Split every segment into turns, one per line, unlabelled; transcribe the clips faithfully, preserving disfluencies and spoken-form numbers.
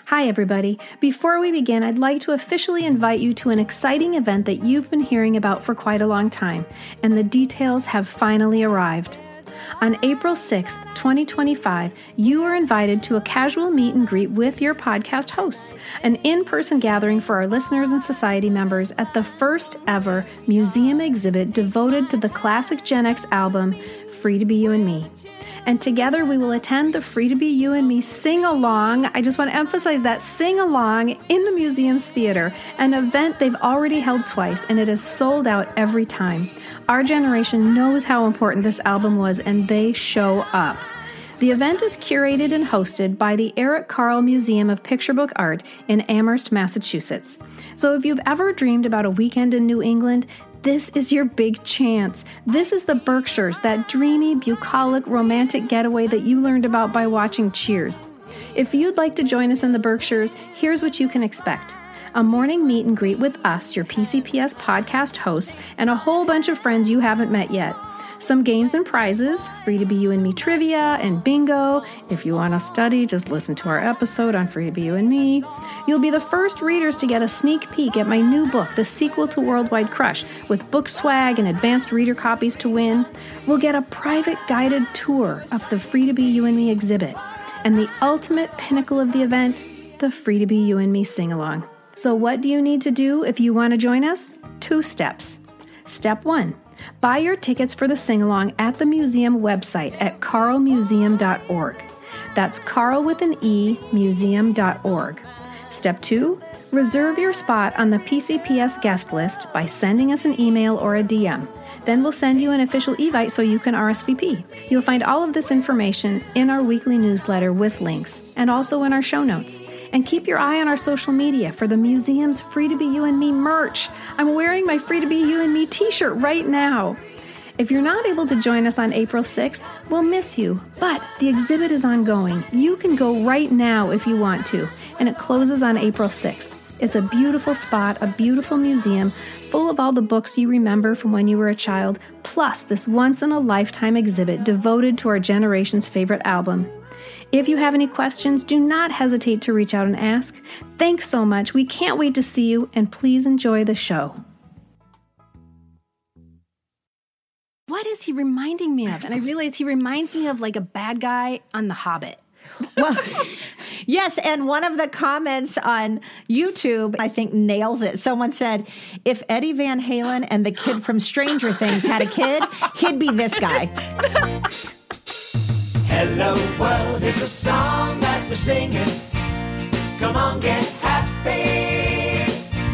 Hi, everybody. Before we begin, I'd like to officially invite you to an exciting event that you've been hearing about for quite a long time, and the details have finally arrived. On April sixth, twenty twenty-five, you are invited to a casual meet and greet with your podcast hosts, an in-person gathering for our listeners and society members at the first ever museum exhibit devoted to the classic Gen X album, Free to Be You and Me. And together we will attend the Free to Be You and Me sing-along. I just want to emphasize that sing-along in the museum's theater, an event they've already held twice, and it is sold out every time. Our generation knows how important this album was, and they show up. The event is curated and hosted by the Eric Carle Museum of Picture Book Art in Amherst, Massachusetts. So if you've ever dreamed about a weekend in New England, this is your big chance. This is the Berkshires, that dreamy, bucolic, romantic getaway that you learned about by watching Cheers. If you'd like to join us in the Berkshires, here's what you can expect. A morning meet and greet with us, your P C P S podcast hosts, and a whole bunch of friends you haven't met yet. Some games and prizes, Free to Be You and Me trivia and bingo. If you want to study, just listen to our episode on Free to Be You and Me. You'll be the first readers to get a sneak peek at my new book, the sequel to Worldwide Crush, with book swag and advanced reader copies to win. We'll get a private guided tour of the Free to Be You and Me exhibit. And the ultimate pinnacle of the event, the Free to Be You and Me sing-along. So what do you need to do if you want to join us? Two steps. Step one. Buy your tickets for the sing-along at the museum website at carle museum dot org. That's Carle with an E, museum dot org. Step two, reserve your spot on the P C P S guest list by sending us an email or a D M. Then we'll send you an official evite so you can R S V P. You'll find all of this information in our weekly newsletter with links, and also in our show notes. And keep your eye on our social media for the museum's Free to Be You and Me merch. I'm wearing my Free to Be You and Me t-shirt right now. If you're not able to join us on April sixth, we'll miss you, but the exhibit is ongoing. You can go right now if you want to, and it closes on April sixth. It's a beautiful spot, a beautiful museum, full of all the books you remember from when you were a child, plus this once-in-a-lifetime exhibit devoted to our generation's favorite album. If you have any questions, do not hesitate to reach out and ask. Thanks so much. We can't wait to see you, and please enjoy the show. What is he reminding me of? And I realize he reminds me of like a bad guy on The Hobbit.
Well, yes, and one of the comments on YouTube, I think, nails it. Someone said, if Eddie Van Halen and the kid from Stranger Things had a kid, he'd be this guy.
Hello world is a song that we're singing. Come on, get happy.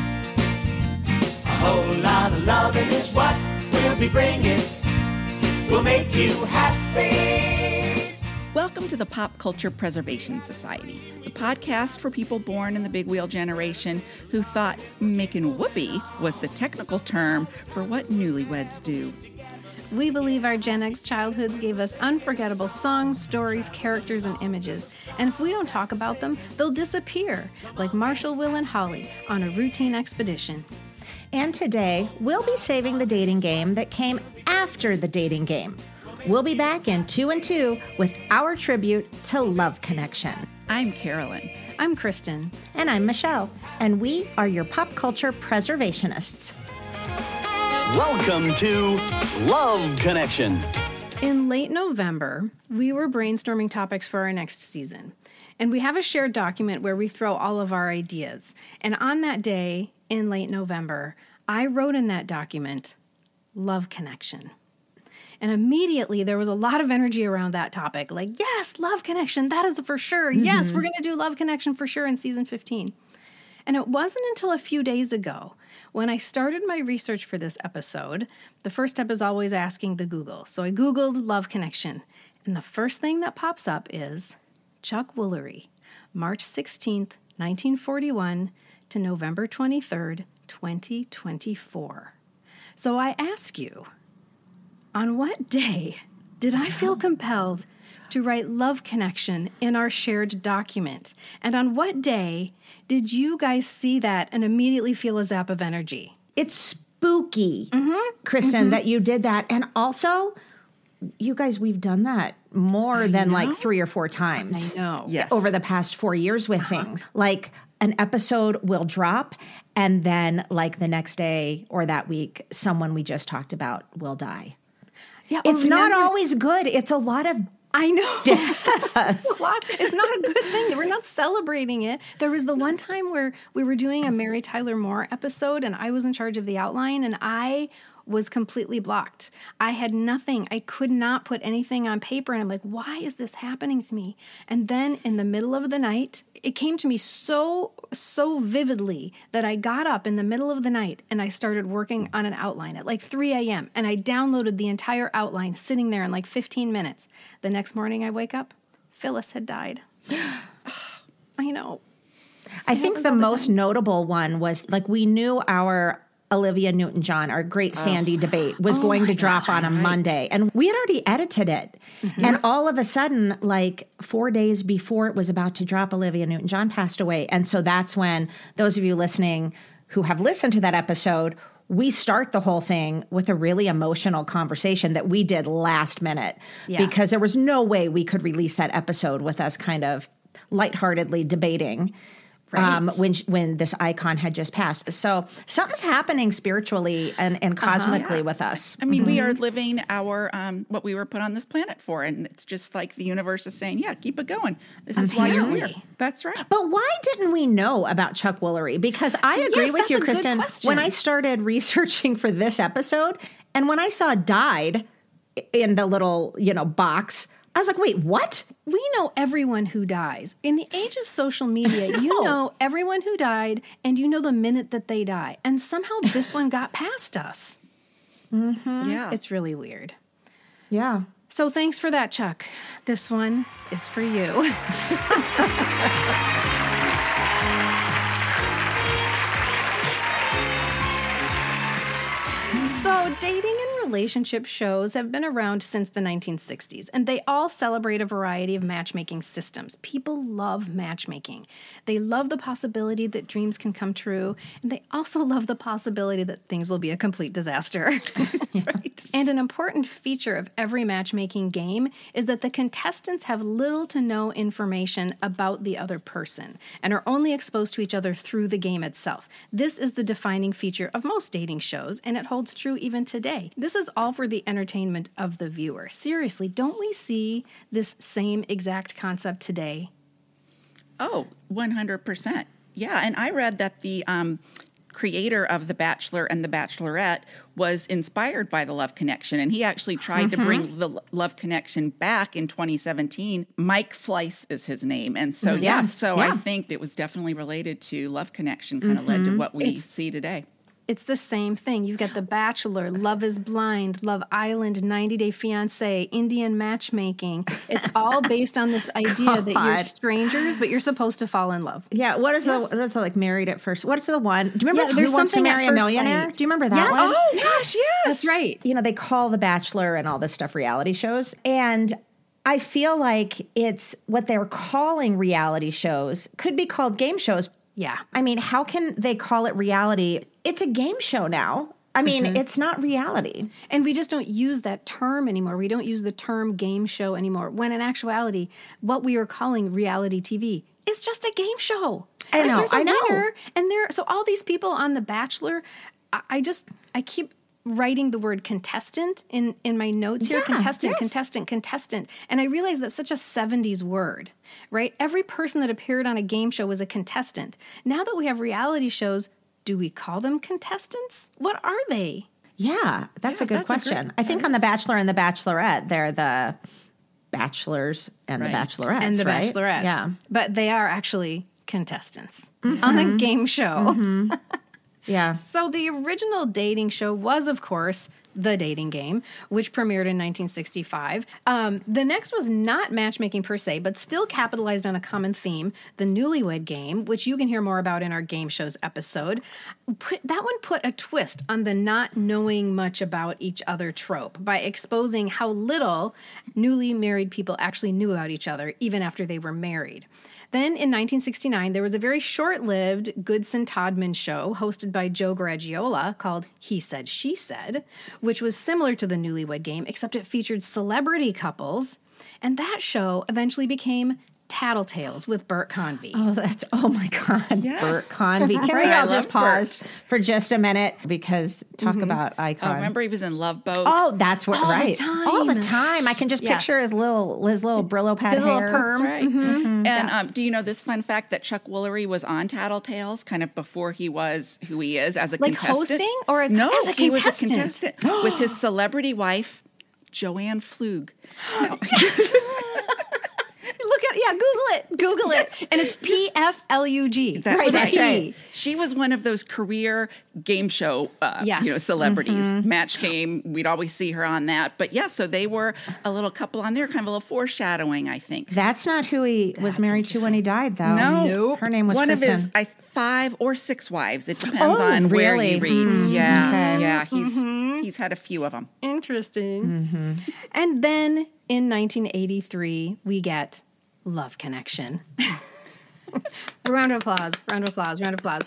A whole lot of loving is what we'll be bringing. We'll make you happy.
Welcome to the Pop Culture Preservation Society, the podcast for people born in the big wheel generation who thought making whoopee was the technical term for what newlyweds do.
We believe our Gen X childhoods gave us unforgettable songs, stories, characters, and images. And if we don't talk about them, they'll disappear, like Marshall, Will, and Holly on a routine expedition.
And today, we'll be saving the dating game that came after the dating game. We'll be back in two and two with our tribute to Love Connection.
I'm Carolyn.
I'm Kristen.
And I'm Michelle. And we are your pop culture preservationists.
Welcome to Love Connection.
In late November, we were brainstorming topics for our next season. And we have a shared document where we throw all of our ideas. And on that day, in late November, I wrote in that document, Love Connection. And immediately there was a lot of energy around that topic. Like, yes, Love Connection, that is for sure. Mm-hmm. Yes, we're going to do Love Connection for sure in season fifteen. And it wasn't until a few days ago when I started my research for this episode. The first step is always asking the Google. So I Googled Love Connection. And the first thing that pops up is Chuck Woolery, March sixteenth, nineteen forty-one to November twenty-third, twenty twenty-four. So I ask you, on what day did I feel compelled to write Love Connection in our shared document? And on what day did you guys see that and immediately feel a zap of energy?
It's spooky,
mm-hmm.
Kristen, mm-hmm. that you did that. And also, you guys, we've done that more
I
than
know.
like three or four times
I know.
Yes.
over the past four years with
Uh-huh.
things. Like an episode will drop, and then like the next day or that week, someone we just talked about will die.
Yeah, or
It's not
remember-
always good. It's a lot of
I know. It's a lot- it's not a good thing. We're not celebrating it. There was the one time where we were doing a Mary Tyler Moore episode, and I was in charge of the outline, and I was completely blocked. I had nothing. I could not put anything on paper, and I'm like, why is this happening to me? And then in the middle of the night, it came to me so, so vividly that I got up in the middle of the night and I started working on an outline at like three a.m. and I downloaded the entire outline sitting there in like fifteen minutes. The next morning I wake up, Phyllis had died. I know.
I think
was
the
all the
most notable one was like we knew our Olivia Newton-John, our great Sandy debate, was going to drop on a Monday. And we had already edited it. And all of a sudden, like four days before it was about to drop, Olivia Newton-John passed away. And so that's when those of you listening who have listened to that episode, we start the whole thing with a really emotional conversation that we did last minute.
Yeah.
Because there was no way we could release that episode with us kind of lightheartedly debating. Um,
Right.
when when this icon had just passed. So something's happening spiritually and, and cosmically with us.
I mean, we are living our um, what we were put on this planet for, and it's just like the universe is saying, "Yeah, keep it going. This is why you're here."
Apparently.
That's right.
But why didn't we know about Chuck Woolery? Because I agree
Yes,
with
that's
you,
a good
Kristen.
question.
When I started researching for this episode, and when I saw died in the little, you know, box, I was like, wait, what?
We know everyone who dies. In the age of social media, you
know.
know everyone who died and you know the minute that they die. And somehow this one got past us.
Yeah.
It's really weird.
Yeah.
So thanks for that, Chuck. This one is for you. So, dating and relationship shows have been around since the nineteen sixties, and they all celebrate a variety of matchmaking systems. People love matchmaking. They love the possibility that dreams can come true, and they also love the possibility that things will be a complete disaster.
Right.
And an important feature of every matchmaking game is that the contestants have little to no information about the other person and are only exposed to each other through the game itself. This is the defining feature of most dating shows, and it holds true even today. This is all for the entertainment of the viewer. Seriously, don't we see this same exact concept today?
Oh, one hundred percent. Yeah, and I read that the um, creator of The Bachelor and The Bachelorette was inspired by The Love Connection, and he actually tried to bring The Love Connection back in twenty seventeen. Mike Fleiss is his name, and so, yeah,
Yeah,
so I
yeah.
think it was definitely related to Love Connection, kind of led to what we
It's-
see today.
It's the same thing. You've got The Bachelor, Love is Blind, Love Island, ninety day fiancé, Indian matchmaking. It's all based on this idea that you're
God.
strangers, but you're supposed to fall in love.
Yeah. What is the what is the like married at first? What's the one? Do you remember
Yeah,
Who
there's
Wants to
something at
Marry a
First
Millionaire?
Sight.
Do you remember that
Yes.
one?
Oh,
yes, yes.
That's right.
You know, they call The Bachelor and all this stuff reality shows. And I feel like it's what they're calling reality shows could be called game shows.
Yeah.
I mean, how can they call it reality? It's a game show now. I mean, it's not reality.
And we just don't use that term anymore. We don't use the term game show anymore. When in actuality, what we are calling reality T V is just a game show.
I
If
know,
There's a
I know.
winner, and there. So all these people on The Bachelor, I, I just I keep writing the word contestant in in my notes here.
Yeah,
contestant,
yes.
contestant, contestant, and I realize that's such a seventies word, right? Every person that appeared on a game show was a contestant. Now that we have reality shows, do we call them contestants? What are they?
Yeah, that's
Yeah,
a good
that's a
question.
great-
I think on The Bachelor and The Bachelorette, they're the bachelors and
Right.
the bachelorettes,
and the
right?
bachelorettes.
Yeah.
But they are actually contestants on a game show.
Yeah.
So the original dating show was, of course, The Dating Game, which premiered in nineteen sixty-five. Um, the next was not matchmaking per se, but still capitalized on a common theme, the Newlywed Game, which you can hear more about in our game shows episode. Put, that one put a twist on the not knowing much about each other trope by exposing how little newly married people actually knew about each other, even after they were married. Then in nineteen sixty-nine, there was a very short-lived Goodson Todman show hosted by Joe Garagiola called He Said, She Said, which was similar to the Newlywed Game, except it featured celebrity couples. And that show eventually became Tattletales with Bert Convy.
Oh, that's, oh my God,
Yes.
Bert Convy. Can we
I
all
love
just pause
Bert.
for just a minute? Because talk about icon.
Oh, remember he was in Love Boat?
Oh, that's what,
All the
right. All the
time.
time. I can just
Yes.
picture his little, his little Brillo pad
His little
hair.
perm.
Right.
Mhm.
And um, do you know this fun fact that Chuck Woolery was on Tattletales kind of before he was who he is as a
Like
contestant?
hosting or as-
no,
as a
he was a
contestant?
contestant with his celebrity wife, Joanne Flug. No.
Look at, yeah, Google it. Google it. And it's P F L U G.
That's
With a
right.
P.
She was one of those career game show, uh,
Yes.
you know, celebrities. Match Game. We'd always see her on that. But yeah, so they were a little couple on there, kind of a little foreshadowing, I think.
That's not who he was married to when he died, though.
No,
Nope.
Her name was
one
Kristen.
of his I, five or six wives. It depends
Oh,
on where
really?
you read. Yeah,
Okay.
yeah. He's he's had a few of them.
Interesting. And then in nineteen eighty-three, we get Love Connection. Round of applause, round of applause, round of applause.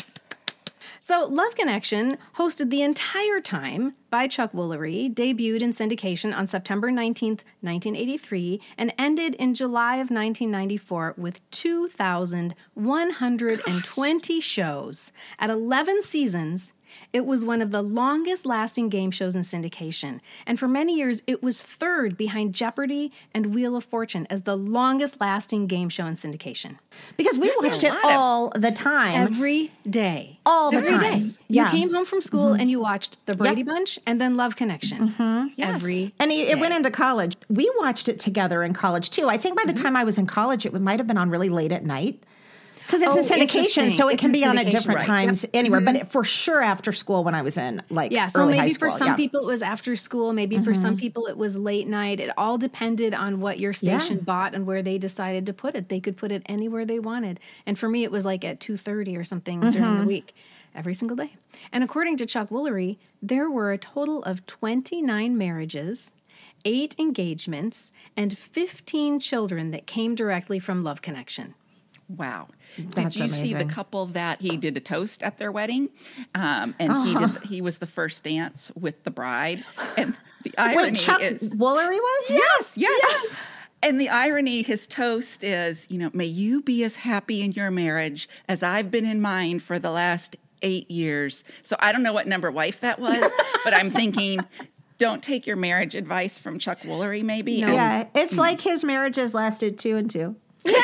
So Love Connection, hosted the entire time by Chuck Woolery, debuted in syndication on September nineteenth, nineteen eighty-three, and ended in July of nineteen ninety-four with two thousand one hundred twenty shows. At eleven seasons, it was one of the longest-lasting game shows in syndication, and for many years, it was third behind Jeopardy and Wheel of Fortune as the longest-lasting game show in syndication.
Because we watched it
lot of-
all the time.
Every day.
all the
Every
time.
day.
Yeah.
You came home from school and you watched The Brady Bunch and then Love Connection. Every
And it, it
day.
went into college. We watched it together in college, too. I think by the time I was in college, it might have been on really late at night. Because it's
Oh,
a syndication,
interesting.
so it
It's
can
in
be on at
syndication,
different
right.
times anywhere. But it, for sure after school when I was in, like,
Yeah, so
early high
maybe for
school,
some
yeah.
people it was after school, maybe for some people it was late night. It all depended on what your station
Yeah.
bought and where they decided to put it. They could put it anywhere they wanted. And for me it was like at two thirty or something during the week, every single day. And according to Chuck Woolery, there were a total of twenty-nine marriages, eight engagements, and fifteen children that came directly from Love Connection.
Wow.
That's
did you see the
amazing.
couple that he did a toast at their wedding? Um, and he did, he was the first dance with the bride. And the irony
Wait, Chuck
is
Woolery was?
yes, yes, And the irony, his toast is, you know, may you be as happy in your marriage as I've been in mine for the last eight years. So I don't know what number wife that was, but I'm thinking, don't take your marriage advice from Chuck Woolery, maybe.
No.
And-
Yeah, it's like his marriages lasted two and two.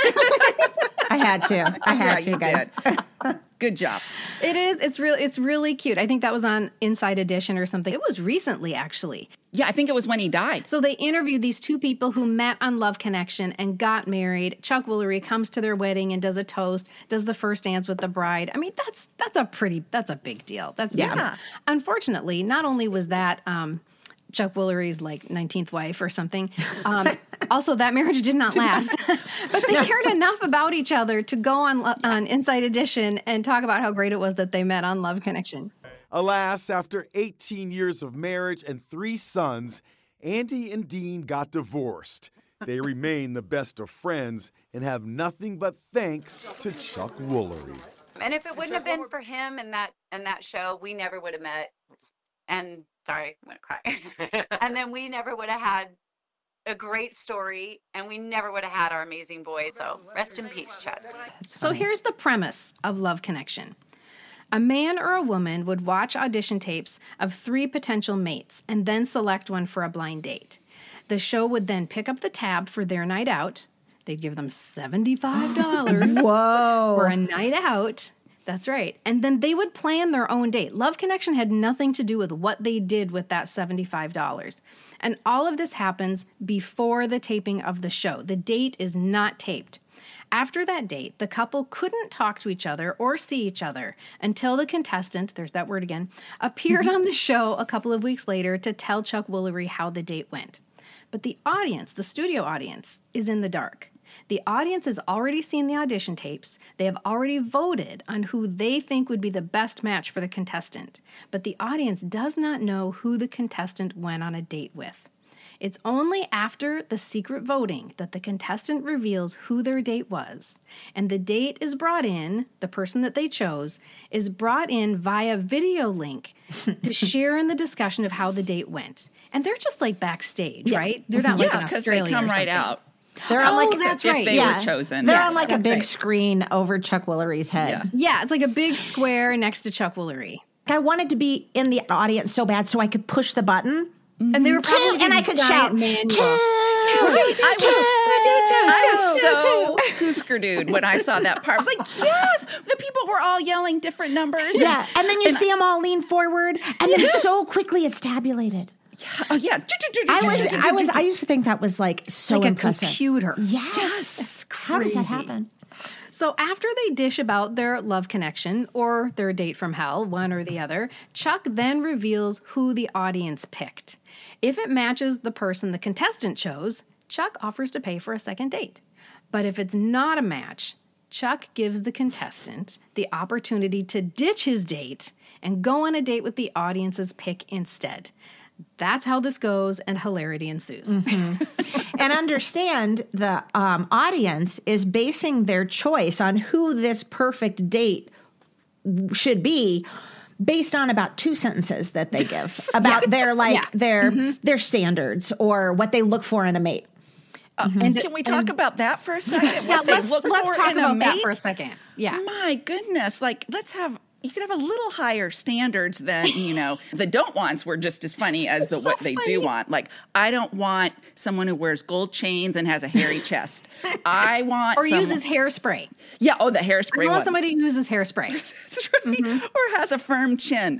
I had to. I had
Yeah,
to,
you
guys.
did. Good job.
It is. It's real. It's really cute. I think that was on Inside Edition or something. It was recently, actually.
Yeah, I think it was when he died.
So they interviewed these two people who met on Love Connection and got married. Chuck Woolery comes to their wedding and does a toast, does the first dance with the bride. I mean, that's that's a pretty that's a big deal. That's a big
Yeah.
deal. Unfortunately, not only was that um, Chuck Woolery's like nineteenth wife or something. Um, also, that marriage did not last. But they cared enough about each other to go on Lo- on Inside Edition and talk about how great it was that they met on Love Connection.
Alas, after eighteen years of marriage and three sons, Andy and Dean got divorced. They remain the best of friends and have nothing but thanks to Chuck Woolery.
And if it wouldn't have been for him and that and that show, we never would have met. And sorry, I'm gonna cry. And then we never would have had a great story, and we never would have had our amazing boy. So rest in peace, Chuck.
So here's the premise of Love Connection. A man or a woman would watch audition tapes of three potential mates and then select one for a blind date. The show would then pick up the tab for their night out. They'd give them seventy-five dollars
Whoa.
for a night out. That's right. And then they would plan their own date. Love Connection had nothing to do with what they did with that seventy-five dollars. And all of this happens before the taping of the show. The date is not taped. After that date, the couple couldn't talk to each other or see each other until the contestant, there's that word again, appeared on the show a couple of weeks later to tell Chuck Woolery how the date went. But the audience, the studio audience, is in the dark. The audience has already seen the audition tapes. They have already voted on who they think would be the best match for the contestant. But the audience does not know who the contestant went on a date with. It's only after the secret voting that the contestant reveals who their date was. And the date is brought in, the person that they chose, is brought in via video link to share in the discussion of how the date went. And they're just like backstage,
Yeah.
right? They're not like
Yeah,
in
because
Australia
they come
or
right
something.
out.
They're on
Oh,
like
that's
if
right.
they
yeah.
were chosen.
They're
Yes,
on like a
that's
big
right.
screen over Chuck Woolery's head.
Yeah.
Yeah, it's like a big square next to Chuck Woolery.
I wanted to be in the audience so bad so I could push the button.
And they were
Two,
probably
and I
just
could
giant
shout,
manual.
two,
Right.
two,
I was,
two,
I was so Husker dude when I saw that part. I was like, yes, the people were all yelling different numbers.
Yeah, and then you see them all lean forward, and then so quickly it's tabulated.
Oh yeah.
I was, I was, I used to think that was like so
like a
impressive.
computer.
Yes.
It's
How does that
crazy.
happen?
So after they dish about their love connection or their date from hell, one or the other, Chuck then reveals who the audience picked. If it matches the person the contestant chose, Chuck offers to pay for a second date. But if it's not a match, Chuck gives the contestant the opportunity to ditch his date and go on a date with the audience's pick instead. That's how this goes, and hilarity ensues.
And understand the um, audience is basing their choice on who this perfect date should be based on about two sentences that they give about their like
Yeah.
their their standards or what they look for in a mate.
And
Can we talk about that for a second?
Yeah,
What they
let's,
look
let's
for
talk
in a
about that
mate?
for a second. Yeah.
My goodness, like let's have you could have a little higher standards than, you know, the don't wants were just as funny as the
so
what they
funny.
do want. Like, I don't want someone who wears gold chains and has a hairy chest. I want
Or
someone,
uses hairspray.
yeah, oh the hairspray
I want
one.
somebody who uses hairspray.
That's right. Or has a firm chin.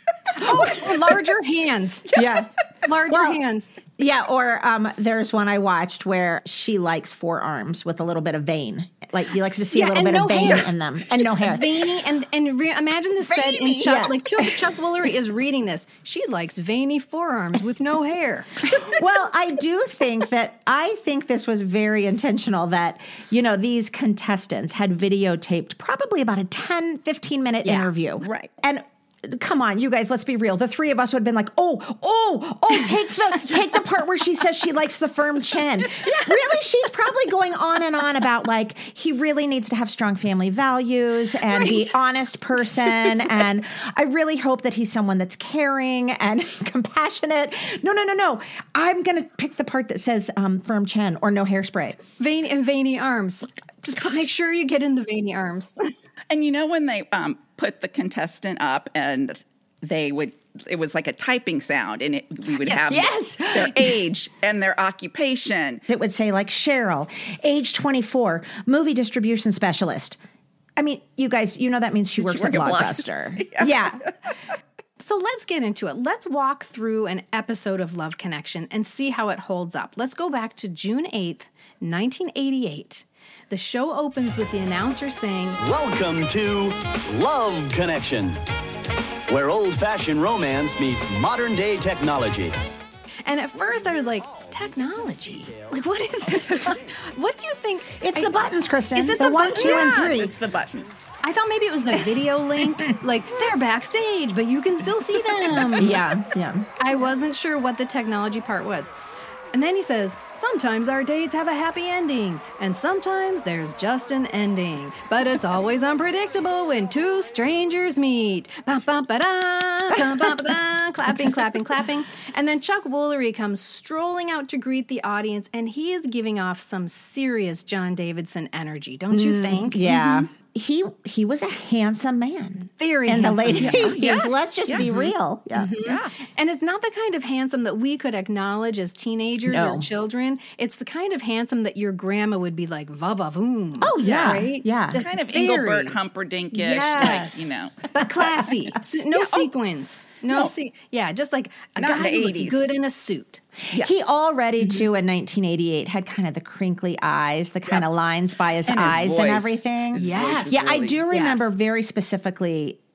Or larger hands.
Yeah.
Larger
Well,
hands.
Yeah, or um, there's one I watched where she likes forearms with a little bit of vein. Like he likes to see
Yeah,
a little
and
bit
no
of vein
hair.
in them and no hair.
Veiny and and re- imagine this said in
Veiny,
Chuck
yeah.
like Chuck, Chuck Woolery is reading this. She likes veiny forearms with no hair.
Well, I do think that I think this was very intentional that, you know, these contestants had videotaped probably about a ten, fifteen minute
Yeah,
interview.
right.
And come on, you guys, let's be real. The three of us would have been like, oh, oh, oh, take the take the part where she says she likes the firm chin. Really, she's probably going on and on about like he really needs to have strong family values and be honest person. And I really hope that he's someone that's caring and compassionate. No, no, no, no. I'm gonna pick the part that says um, firm chin or no hairspray.
Veiny and veiny arms. Just make sure you get in the veiny arms.
And you know when they um, put the contestant up and they would, it was like a typing sound, and it, we would have
Yes.
their age and their occupation.
It would say like Cheryl, age twenty-four, movie distribution specialist. I mean, you guys, you know that means she works
work
at
at
Blockbuster.
Blockbuster.
Yeah.
So let's get into it. Let's walk through an episode of Love Connection and see how it holds up. Let's go back to June eighth, nineteen eighty-eight. The show opens with the announcer saying,
Welcome to Love Connection, where old-fashioned romance meets modern-day technology.
and at first I was like, technology? Like, what is it? What do you think?
It's
I-
the buttons, Kristen.
Is it
the,
the
one,
buttons?
two, and
Yes,
three.
it's the buttons.
I thought maybe it was the video link. Like, they're backstage, but you can still see them.
Yeah, yeah.
I wasn't sure what the technology part was. And then he says, sometimes our dates have a happy ending, and sometimes there's just an ending. But it's always unpredictable when two strangers meet. Bum, bum, ba-da, bum, bum, ba-da, clapping, clapping, clapping. And then Chuck Woolery comes strolling out to greet the audience, and he is giving off some serious John Davidson energy, don't you think?
Yeah. He he was a handsome man.
Very
in
handsome.
the late
Yeah.
eighties.
Yes,
Let's just be
yes.
real. Yeah.
Yeah.
And it's not the kind of handsome that we could acknowledge as teenagers
No.
or children. It's the kind of handsome that your grandma would be like, va va voom.
Oh, yeah.
Right?
Yeah.
Just
Kind of
very-
Engelbert Humperdinck-ish,
Yes.
like, you know.
But classy. So, no
Yeah, oh.
sequins. No,
No.
se- yeah, just like a
Not in
guy
the
who looks
eighties.
good in a suit.
Yes.
He already, too, in nineteen eighty-eight had kind of the crinkly eyes, the kind of lines by his
And his
eyes
voice.
and everything.
His
Yes.
voice is
Yeah, I
really-
do remember
Yes.
very specifically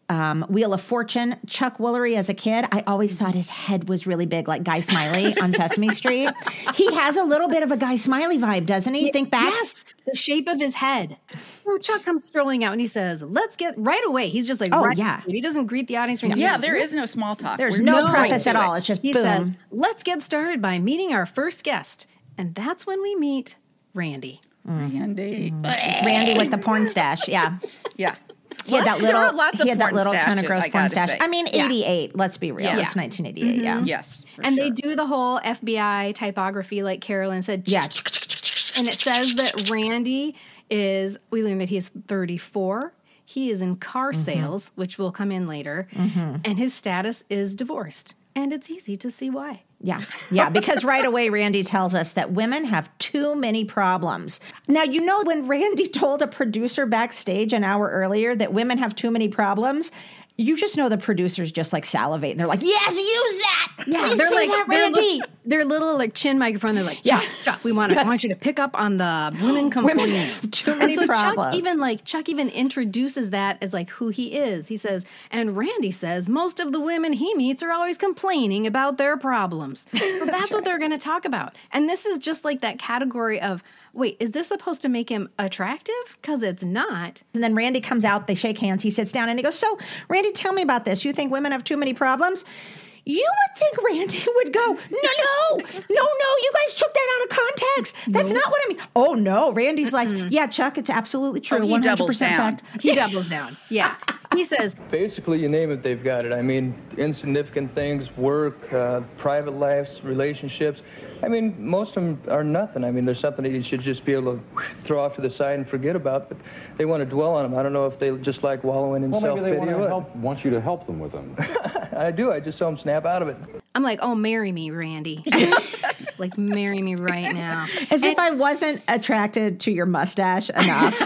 um, Wheel of Fortune. Chuck Woolery as a kid, I always thought his head was really big, like Guy Smiley on Sesame Street. He has a little bit of a Guy Smiley vibe, doesn't he? Think back.
Yes, the shape of his head. So Chuck comes strolling out and he says, let's get right away. He's just like,
Oh,
right
yeah.
He doesn't greet the audience. From
Yeah, there is no small talk.
There's
We're
no
just right
preface
to
at all.
it.
It's just
He
boom.
says, let's get started by meeting our first guest. And that's when we meet Randy.
Randy.
Randy with the porn stash. Yeah.
Yeah.
He had that
There
little,
are lots of
he had that
porn
little kind of
stashes,
gross
I
porn
gotta
stash.
say.
I mean,
Yeah.
eighty-eight. Let's be real.
Yeah.
It's nineteen eighty-eight. Yeah.
Yes. for
And they
sure.
do the whole F B I typography, like Carolyn said.
Yeah.
And it says that Randy is, we learned that he is thirty-four. He is in car
Mm-hmm.
sales, which will come in later. And his status is divorced. And it's easy to see why.
Yeah. Yeah. Because right away, Randy tells us that women have too many problems. Now, you know, when Randy told a producer backstage an hour earlier that women have too many problems, you just know the producers just like salivate and they're like, yes, use that. Please
they're
say
like
that,
they're,
Randy.
li- their little like chin microphone. They're like,
Yeah.
Chuck, Chuck, we want to, I want you to pick up on the women complaining.
have too
And
many
so
problems.
Chuck even like Chuck even introduces that as like who he is. He says, and Randy says most of the women he meets are always complaining about their problems. So that's what they're going to talk about. And this is just like that category of, wait, is this supposed to make him attractive? Because it's not.
And then Randy comes out, they shake hands, he sits down and he goes, so, Randy, tell me about this. You think women have too many problems? You would think Randy would go, no, no, no, no, you guys took that out of context. That's not what I mean. Oh, no. Randy's like, yeah, Chuck, it's absolutely true.
Oh, he
one hundred
doubles
percent
down.
fact.
He doubles down. Yeah. He says,
Basically, you name it, they've got it. I mean, insignificant things, work, uh, private lives, relationships. I mean, most of them are nothing. I mean, there's something that you should just be able to throw off to the side and forget about, but they want to dwell on them. I don't know if they just like wallowing in
Well, maybe they
self-pity
want,
or
to
what.
help, want you to help them with them.
I do. I just saw them snap out of it.
I'm like, oh, marry me, Randy. Like, marry me right now.
As if I wasn't attracted to your mustache enough.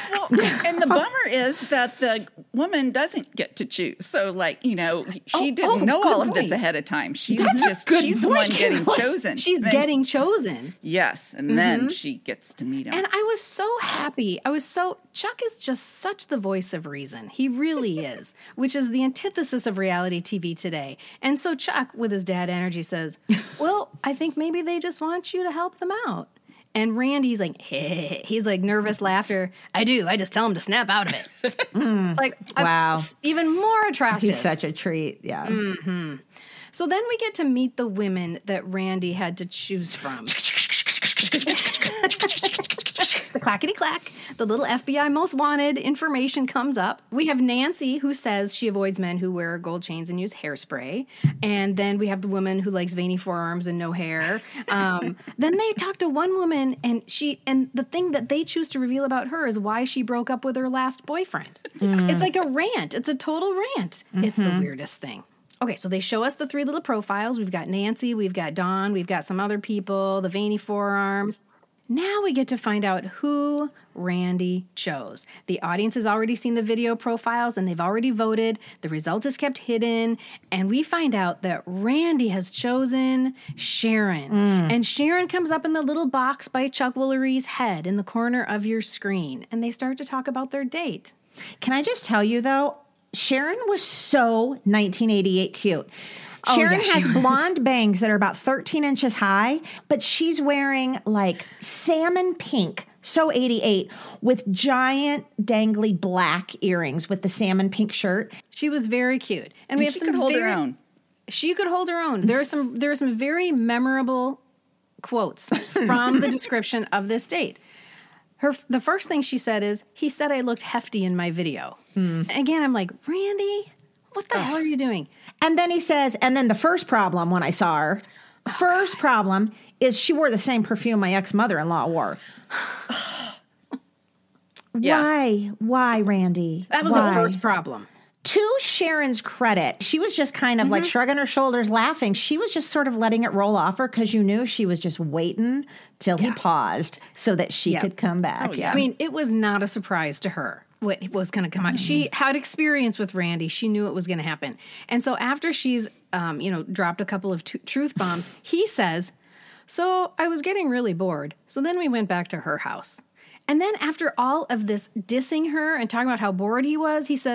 And the bummer is that the woman doesn't get to choose. So, like, you know, she
Oh,
didn't
oh,
know
good
all of this
point.
ahead of time. She's
That's a
just,
good
she's the
point,
one getting
Carolyn.
chosen.
She's
Then-
getting chosen.
Yes, and then she gets to meet him.
And I was so happy. I was so, Chuck is just such the voice of reason. He really is, which is the antithesis of reality T V today. And so Chuck, with his dad energy, says, well, I think maybe they just want you to help them out. And Randy's like, hey, he's like nervous laughter. I do. I just tell him to snap out of it. Like, I'm
Wow.
s- even more attractive.
He's such a treat. Yeah.
So then we get to meet the women that Randy had to choose from. The clackety clack, the little F B I most wanted information comes up. We have Nancy, who says she avoids men who wear gold chains and use hairspray. And then we have the woman who likes veiny forearms and no hair. Um, then they talk to one woman, and she and the thing that they choose to reveal about her is why she broke up with her last boyfriend. It's like a rant. It's a total rant. It's the weirdest thing. Okay, so they show us the three little profiles. We've got Nancy, we've got Dawn, we've got some other people, the veiny forearms. Now we get to find out who Randy chose. The audience has already seen the video profiles and they've already voted. The result is kept hidden. And we find out that Randy has chosen Sharon. And Sharon comes up in the little box by Chuck Woolery's head in the corner of your screen. And they start to talk about their date.
Can I just tell you, though, Sharon was so nineteen eighty-eight cute.
Oh,
Sharon
yeah, she
has
was.
blonde bangs that are about thirteen inches high, but she's wearing like salmon pink, so eighty-eight, with giant dangly black earrings with the salmon pink shirt.
She was very cute. And,
And
we have
she
some
could hold
very,
her own.
She could hold her own. There are some there are some very memorable quotes from the description of this date. Her the first thing she said is, "He said I looked hefty in my video." Again, I'm like, Randy, what the hell are you doing?
And then he says, and then the first problem when I saw her, first problem is she wore the same perfume my ex-mother-in-law wore.
Yeah.
Why? Why, Randy?
That was
Why?
the first problem.
To Sharon's credit, she was just kind of like shrugging her shoulders, laughing. She was just sort of letting it roll off her because you knew she was just waiting till he paused so that she
Yeah.
could come back.
Oh, yeah.
I mean, it was not a surprise to her what was going to come out. She had experience with Randy. She knew it was going to happen. And so after she's, um, you know, dropped a couple of t- truth bombs, he says, so I was getting really bored. So then we went back to her house. And then after all of this dissing her and talking about how bored he was, he says,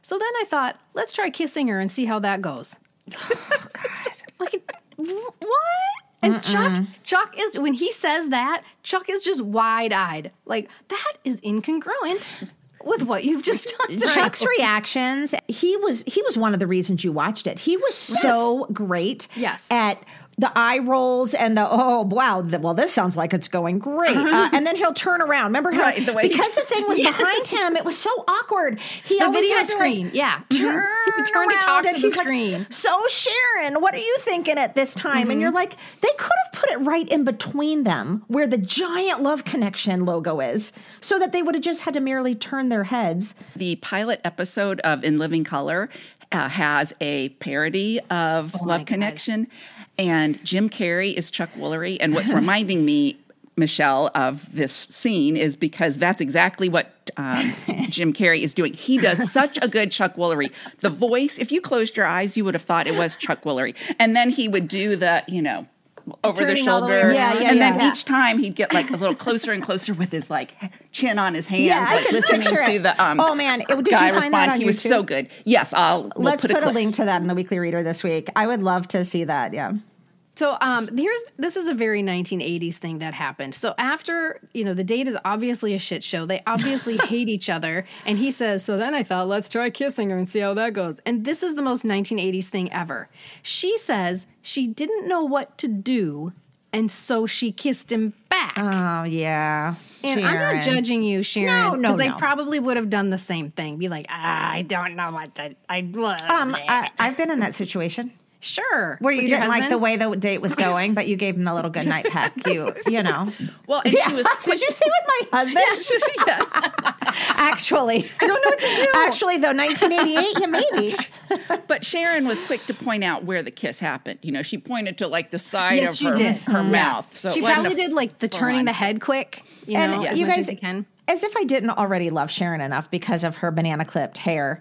So then I thought, let's try kissing her and see how that goes.
Oh, God.
Like, what? And Chuck, Chuck is, when he says that, Chuck is just wide-eyed. Like, that is incongruent with what you've just done.
Chuck's reactions, he was he was one of the reasons you watched it. He was so great
Yes.
at the eye rolls and the, oh, wow, the, well, this sounds like it's going great. Uh, and then he'll turn around. Remember how,
Right, the way he
because the thing was
Yes.
behind him, it was so awkward. He
The
always
video
had to,
screen,
like,
yeah.
turn
Mhm. He would turn to
around
talk
and
to the
he's like,
screen.
so Sharon, what are you thinking at this time? And you're like, they could have put it right in between them where the giant Love Connection logo is so that they would have just had to merely turn their heads.
The pilot episode of In Living Color uh, has a parody of
Oh
Love Connection, and Jim Carrey is Chuck Woolery. And what's reminding me, Michelle, of this scene is because that's exactly what um, Jim Carrey is doing. He does such a good Chuck Woolery. The voice, if you closed your eyes, you would have thought it was Chuck Woolery. And then he would do the, you know, over the
Turning all the way
shoulder.
around.
Yeah, yeah,
and then
yeah.
each time he'd get like a little closer and closer with his like chin on his hands,
Yeah, I
like
can
listening
picture
to
it.
the um
Oh, man. It- did you
guy
find that
respond.
on
He was
YouTube?
so good. Yes, I'll we'll
Let's
put,
put,
a,
a,
clip.
link to that in the Weekly Reader this week. I would love to see that. Yeah.
So um, here's this is a very nineteen eighties thing that happened. So after, you know, the date is obviously a shit show. They obviously hate each other. And he says, so then I thought, let's try kissing her and see how that goes. And this is the most nineteen eighties thing ever. She says she didn't know what to do, and so she kissed him back.
Oh, yeah.
and I'm not
Sharon.
judging you, Sharon,
No, no,
because I
no.
probably would have done the same thing. Be like, ah, I don't know what to. I
Um, I, I've been in that situation
sure.
where you
With your
didn't like the
husband?
way the date was going, but you gave him the little good night peck. You, you know.
Well, and she was
Did you say with my husband?
yes.
Actually, I don't know what to do. Actually, though, nineteen eighty-eight, yeah, maybe.
But Sharon was quick to point out where the kiss happened. You know, she pointed to like the side
Yes,
of
she
her,
did.
her
Yeah.
mouth. So
she
it wasn't
probably
a
did like the turning
full-on
the head quick, you
And
know, as
you
much
guys,
as you can.
as if I didn't already love Sharon enough because of her banana clipped hair,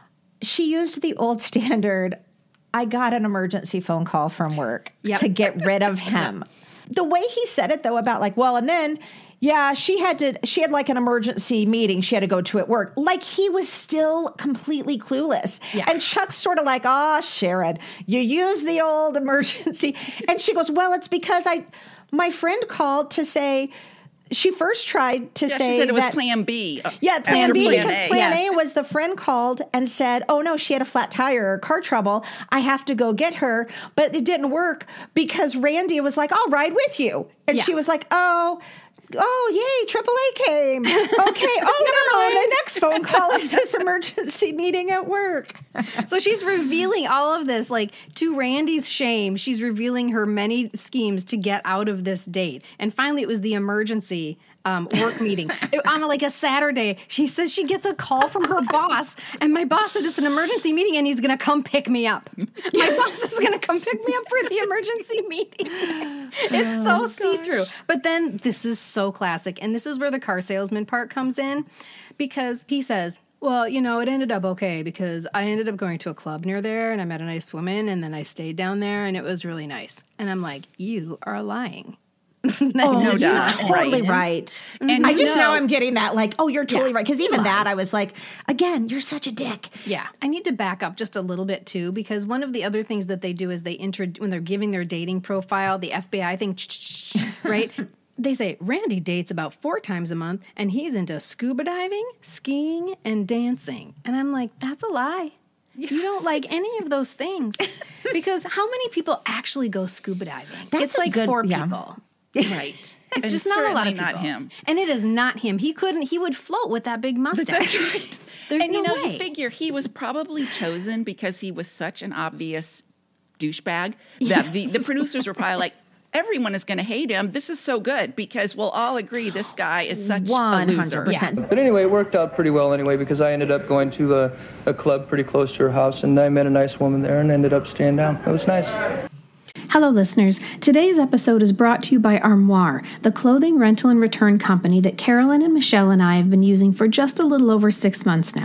she used the old standard, I got an emergency phone call from work
Yep.
to get rid of him. The way he said it, though, about like, well, and then, yeah, she had to, she had like an emergency meeting she had to go to at work. Like he was still completely clueless.
Yeah.
And Chuck's sort of like, oh, Sharon, you use the old emergency. And she goes, well, it's because I, my friend called to say, she first tried to
Yeah,
say
she said it was
that,
Plan B. uh,
yeah, Plan
after
B,
Plan
because
A.
Plan
Yes.
A was the friend called and said, oh no, she had a flat tire or car trouble. I have to go get her. But it didn't work because Randy was like, I'll ride with you. And
Yeah.
she was like, oh, oh, yay, triple A came. Okay, oh no, the next phone call is this emergency meeting at work.
So she's revealing all of this, like to Randy's shame, she's revealing her many schemes to get out of this date. And finally, it was the emergency um, work meeting It- on like a Saturday. She says she gets a call from her boss, and my boss said it's an emergency meeting, and he's going to come pick me up. My boss is going to come pick me up for the emergency meeting. It's so see through. But then this is so classic, and this is where the car salesman part comes in, because he says, well, you know, it ended up okay because I ended up going to a club near there and I met a nice woman and then I stayed down there and it was really nice. And I'm like, you are lying.
Oh,
No
you're
doubt.
totally
Right.
right.
And
I
you
just
know-
now I'm getting that, like, oh, you're totally
Yeah,
right. Because even
you
that,
lied.
I was like, again, you're such a dick.
Yeah, I need to back up just a little bit too, because one of the other things that they do is they intro when they're giving their dating profile, the F B I thing, right? They say Randy dates about four times a month, and he's into scuba diving, skiing, and dancing. And I'm like, that's a lie. You don't like any of those things, because how many people actually go scuba diving?
That's
it's
a
like
good-
four
yeah.
people.
Right.
It's
And
just not a lot of
certainly
people.
not him.
And it is not him. He couldn't. He would float with that big mustache.
That's right.
There's
and
no
you know,
way.
you figure he was probably chosen because he was such an obvious douchebag that the, the producers were probably like, everyone is going to hate him. This is so good because we'll all agree this guy is such
one
a
hundred
loser.
percent.
But anyway, it worked out pretty well anyway because I ended up going to a, a club pretty close to her house and I met a nice woman there and ended up staying down. It was nice.
Hello, listeners. Today's episode is brought to you by Armoire, the clothing rental and return company that Carolyn and Michelle and I have been using for just a little over six months now. Armoire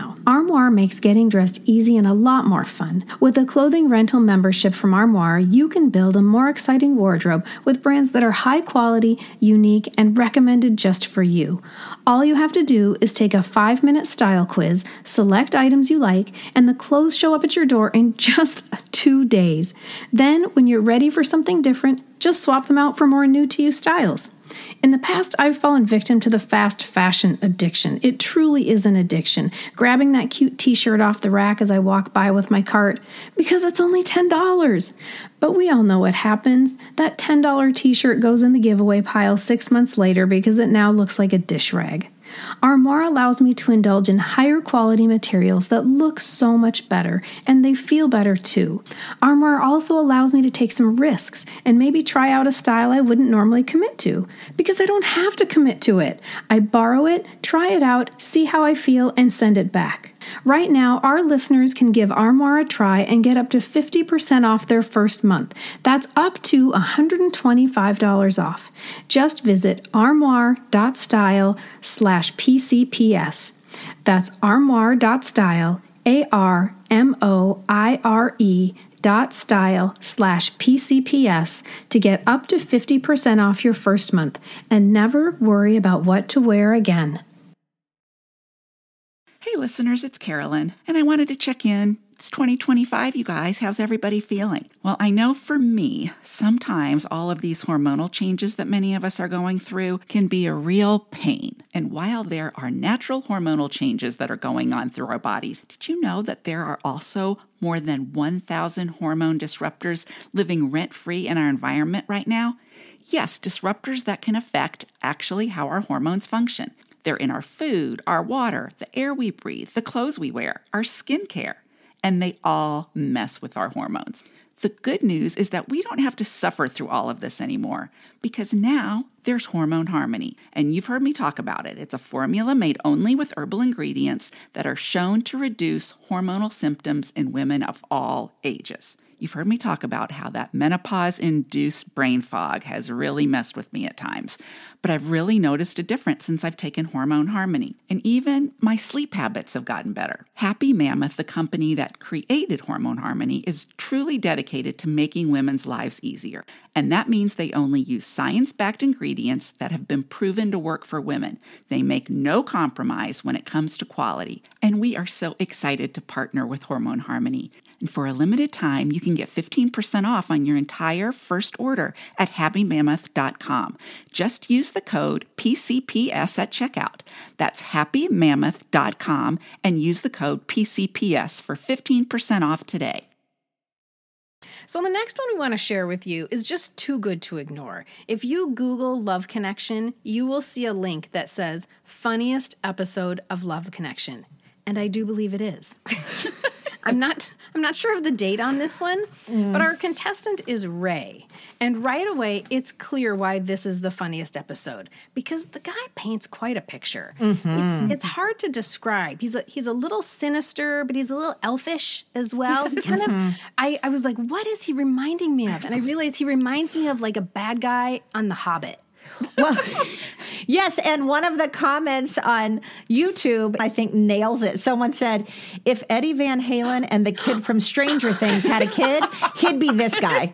Armoire makes getting dressed easy and a lot more fun. With a clothing rental membership from Armoire, you can build a more exciting wardrobe with brands that are high quality, unique, and recommended just for you. All you have to do is take a five-minute style quiz, select items you like, and the clothes show up at your door in just two days. Then, when you're ready for something different, just swap them out for more new-to-you styles. In the past, I've fallen victim to the fast fashion addiction. It truly is an addiction, grabbing that cute t-shirt off the rack as I walk by with my cart, because it's only ten dollars. But we all know what happens. That ten dollar t-shirt goes in the giveaway pile six months later because it now looks like a dish rag. Armoire allows me to indulge in higher quality materials that look so much better, and they feel better too. Armoire also allows me to take some risks and maybe try out a style I wouldn't normally commit to, because I don't have to commit to it. I borrow it, try it out, see how I feel, and send it back. Right now, our listeners can give Armoire a try and get up to fifty percent off their first month. That's up to one hundred twenty-five dollars off. Just visit armoire.style slash PCPS. That's armoire.style, A R M O I R E dot style slash PCPS to get up to fifty percent off your first month and never worry about what to wear again.
Hey listeners, it's Carolyn, and I wanted to check in. It's twenty twenty-five, you guys. How's everybody feeling? Well, I know for me, sometimes all of these hormonal changes that many of us are going through can be a real pain. And while there are natural hormonal changes that are going on through our bodies, did you know that there are also more than one thousand hormone disruptors living rent-free in our environment right now? Yes, disruptors that can affect actually how our hormones function. They're in our food, our water, the air we breathe, the clothes we wear, our skincare, and they all mess with our hormones. The good news is that we don't have to suffer through all of this anymore, because now there's Hormone Harmony, and you've heard me talk about it. It's a formula made only with herbal ingredients that are shown to reduce hormonal symptoms in women of all ages. You've heard me talk about how that menopause-induced brain fog has really messed with me at times, but I've really noticed a difference since I've taken Hormone Harmony, and even my sleep habits have gotten better. Happy Mammoth, the company that created Hormone Harmony, is truly dedicated to making women's lives easier, and that means they only use science-backed ingredients that have been proven to work for women. They make no compromise when it comes to quality, and we are so excited to partner with Hormone Harmony. And for a limited time, you can get fifteen percent off on your entire first order at happy mammoth dot com. Just use the code P C P S at checkout. That's happy mammoth dot com and use the code P C P S for fifteen percent off today.
So the next one we want to share with you is just too good to ignore. If you Google Love Connection, you will see a link that says funniest episode of Love Connection. And I do believe it is. I'm not I'm not sure of the date on this one, mm. but our contestant is Ray. And right away, it's clear why this is the funniest episode, because the guy paints quite a picture. Mm-hmm. It's, it's hard to describe. He's a, he's a little sinister, but he's a little elfish as well. He kind mm-hmm. of, I, I was like, what is he reminding me of? And I realized he reminds me of like a bad guy on The Hobbit.
Well, yes, and one of the comments on YouTube, I think, nails it. Someone said, if Eddie Van Halen and the kid from Stranger Things had a kid, he'd be this guy.